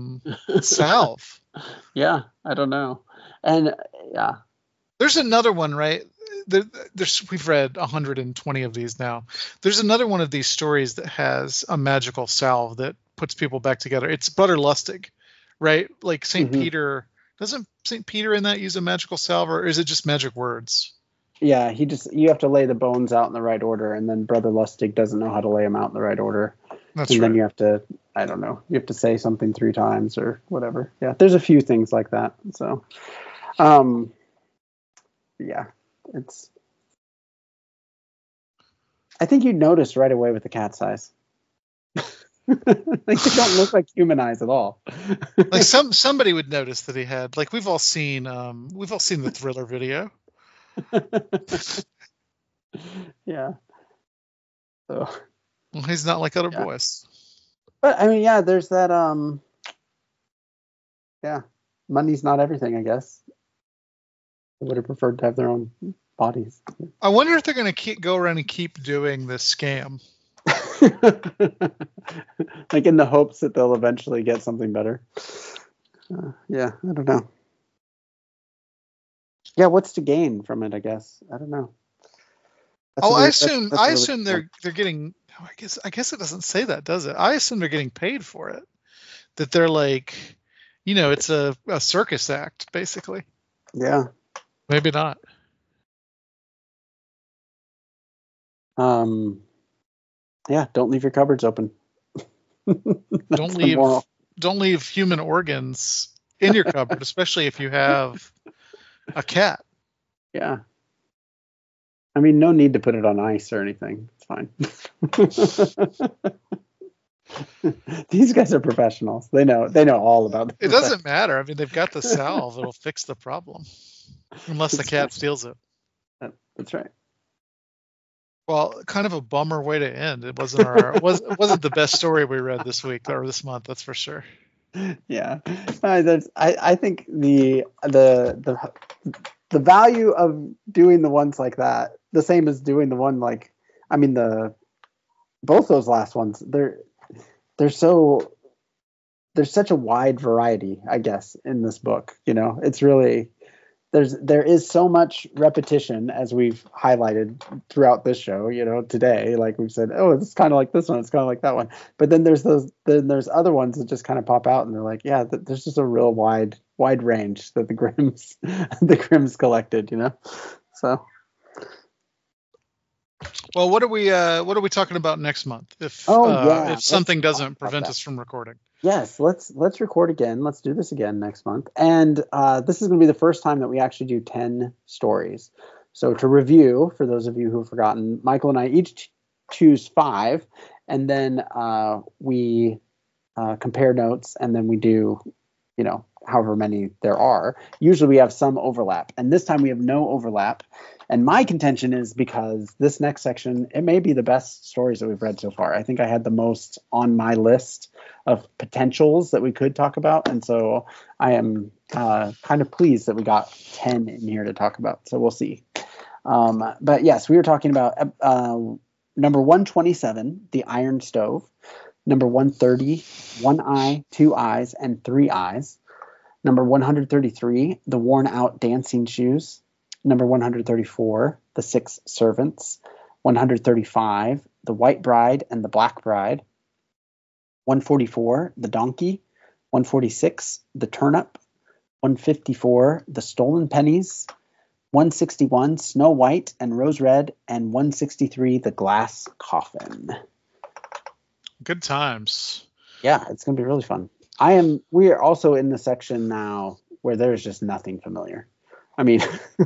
salve? Yeah, I don't know. And yeah, there's another one, right? We've read 120 of these now. There's another one of these stories that has a magical salve that puts people back together. It's Brother Lustig, right? Like St. Peter. Doesn't St. Peter in that use a magical salve, or is it just magic words? Yeah, you have to lay the bones out in the right order, and then Brother Lustig doesn't know how to lay them out in the right order. That's and right. Then you have to, I don't know, you have to say something 3 times or whatever. Yeah, there's a few things like that. So, yeah, I think you'd notice right away with the cat's eyes. Like, they don't look like human eyes at all. Like somebody would notice that he had, like, we've all seen the Thriller video. Yeah. So. Well, he's not like other boys. But I mean, yeah, there's that. Yeah, money's not everything, I guess. I would have preferred to have their own bodies. I wonder if they're going to go around and keep doing this scam. Like in the hopes that they'll eventually get something better. Yeah, I don't know. Yeah, what's to gain from it? I guess I don't know. I assume they're getting. I guess it doesn't say that, does it? I assume they're getting paid for it. That they're like, it's a circus act, basically. Yeah. Maybe not. Yeah, don't leave your cupboards open. Don't leave human organs in your cupboard, especially if you have a cat. Yeah. I mean, no need to put it on ice or anything. It's fine. These guys are professionals. They know all about it. It doesn't matter. I mean, they've got the salve. It'll fix the problem. Unless the cat steals it. That's right. Well, kind of a bummer way to end. It wasn't wasn't the best story we read this week or this month, that's for sure. Yeah. I think the value of doing the ones like that, the same as doing the one like, I mean, both those last ones, there's such a wide variety, I guess, in this book. It's really, there is so much repetition, as we've highlighted throughout this show, today. Like we've said, oh, it's kind of like this one, it's kind of like that one. But then there's other ones that just kind of pop out, and they're like, yeah, there's just a real wide range that the Grimms collected, So. Well, what are we talking about next month? If something doesn't prevent us from recording. Yes, let's record again. Let's do this again next month. And this is going to be the first time that we actually do 10 stories. So to review, for those of you who have forgotten, Michael and I each choose 5, and then we compare notes, and then we do, however many there are. Usually we have some overlap, and this time we have no overlap. And my contention is because this next section, it may be the best stories that we've read so far. I think I had the most on my list of potentials that we could talk about. And so I am kind of pleased that we got 10 in here to talk about. So we'll see. But yes, we were talking about number 127, The Iron Stove. Number 130, One Eye, Two Eyes, and Three Eyes. Number 133, The Worn Out Dancing Shoes. Number 134, The Six Servants. 135, The White Bride and the Black Bride. 144, The Donkey. 146, The Turnip. 154, The Stolen Pennies. 161, Snow White and Rose Red. And 163, The Glass Coffin. Good times. Yeah, it's going to be really fun. We are also in the section now where there's just nothing familiar. I mean,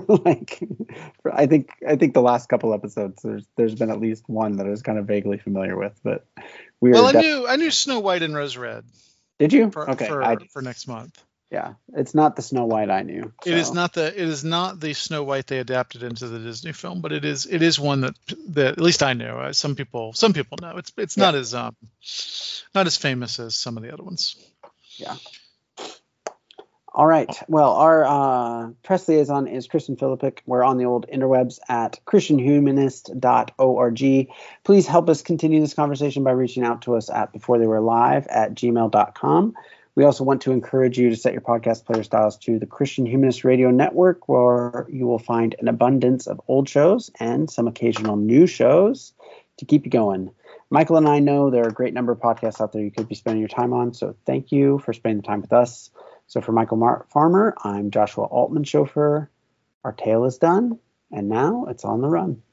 I think the last couple episodes, there's been at least one that I was kind of vaguely familiar with, but I knew Snow White and Rose Red. Did you? Okay. For next month. Yeah, it's not the Snow White I knew. So. It is not the Snow White they adapted into the Disney film, but it is one that at least I knew. Some people know. It's not as famous as some of the other ones. Yeah. All right. Well, our press liaison is Kristen Philippic. We're on the old interwebs at christianhumanist.org. Please help us continue this conversation by reaching out to us at beforetheywerelive@gmail.com. We also want to encourage you to set your podcast player styles to the Christian Humanist Radio Network, where you will find an abundance of old shows and some occasional new shows to keep you going. Michael and I know there are a great number of podcasts out there you could be spending your time on, so thank you for spending the time with us. So for Michael Farmer, I'm Joshua Altman, chauffeur. Our tale is done, and now it's on the run.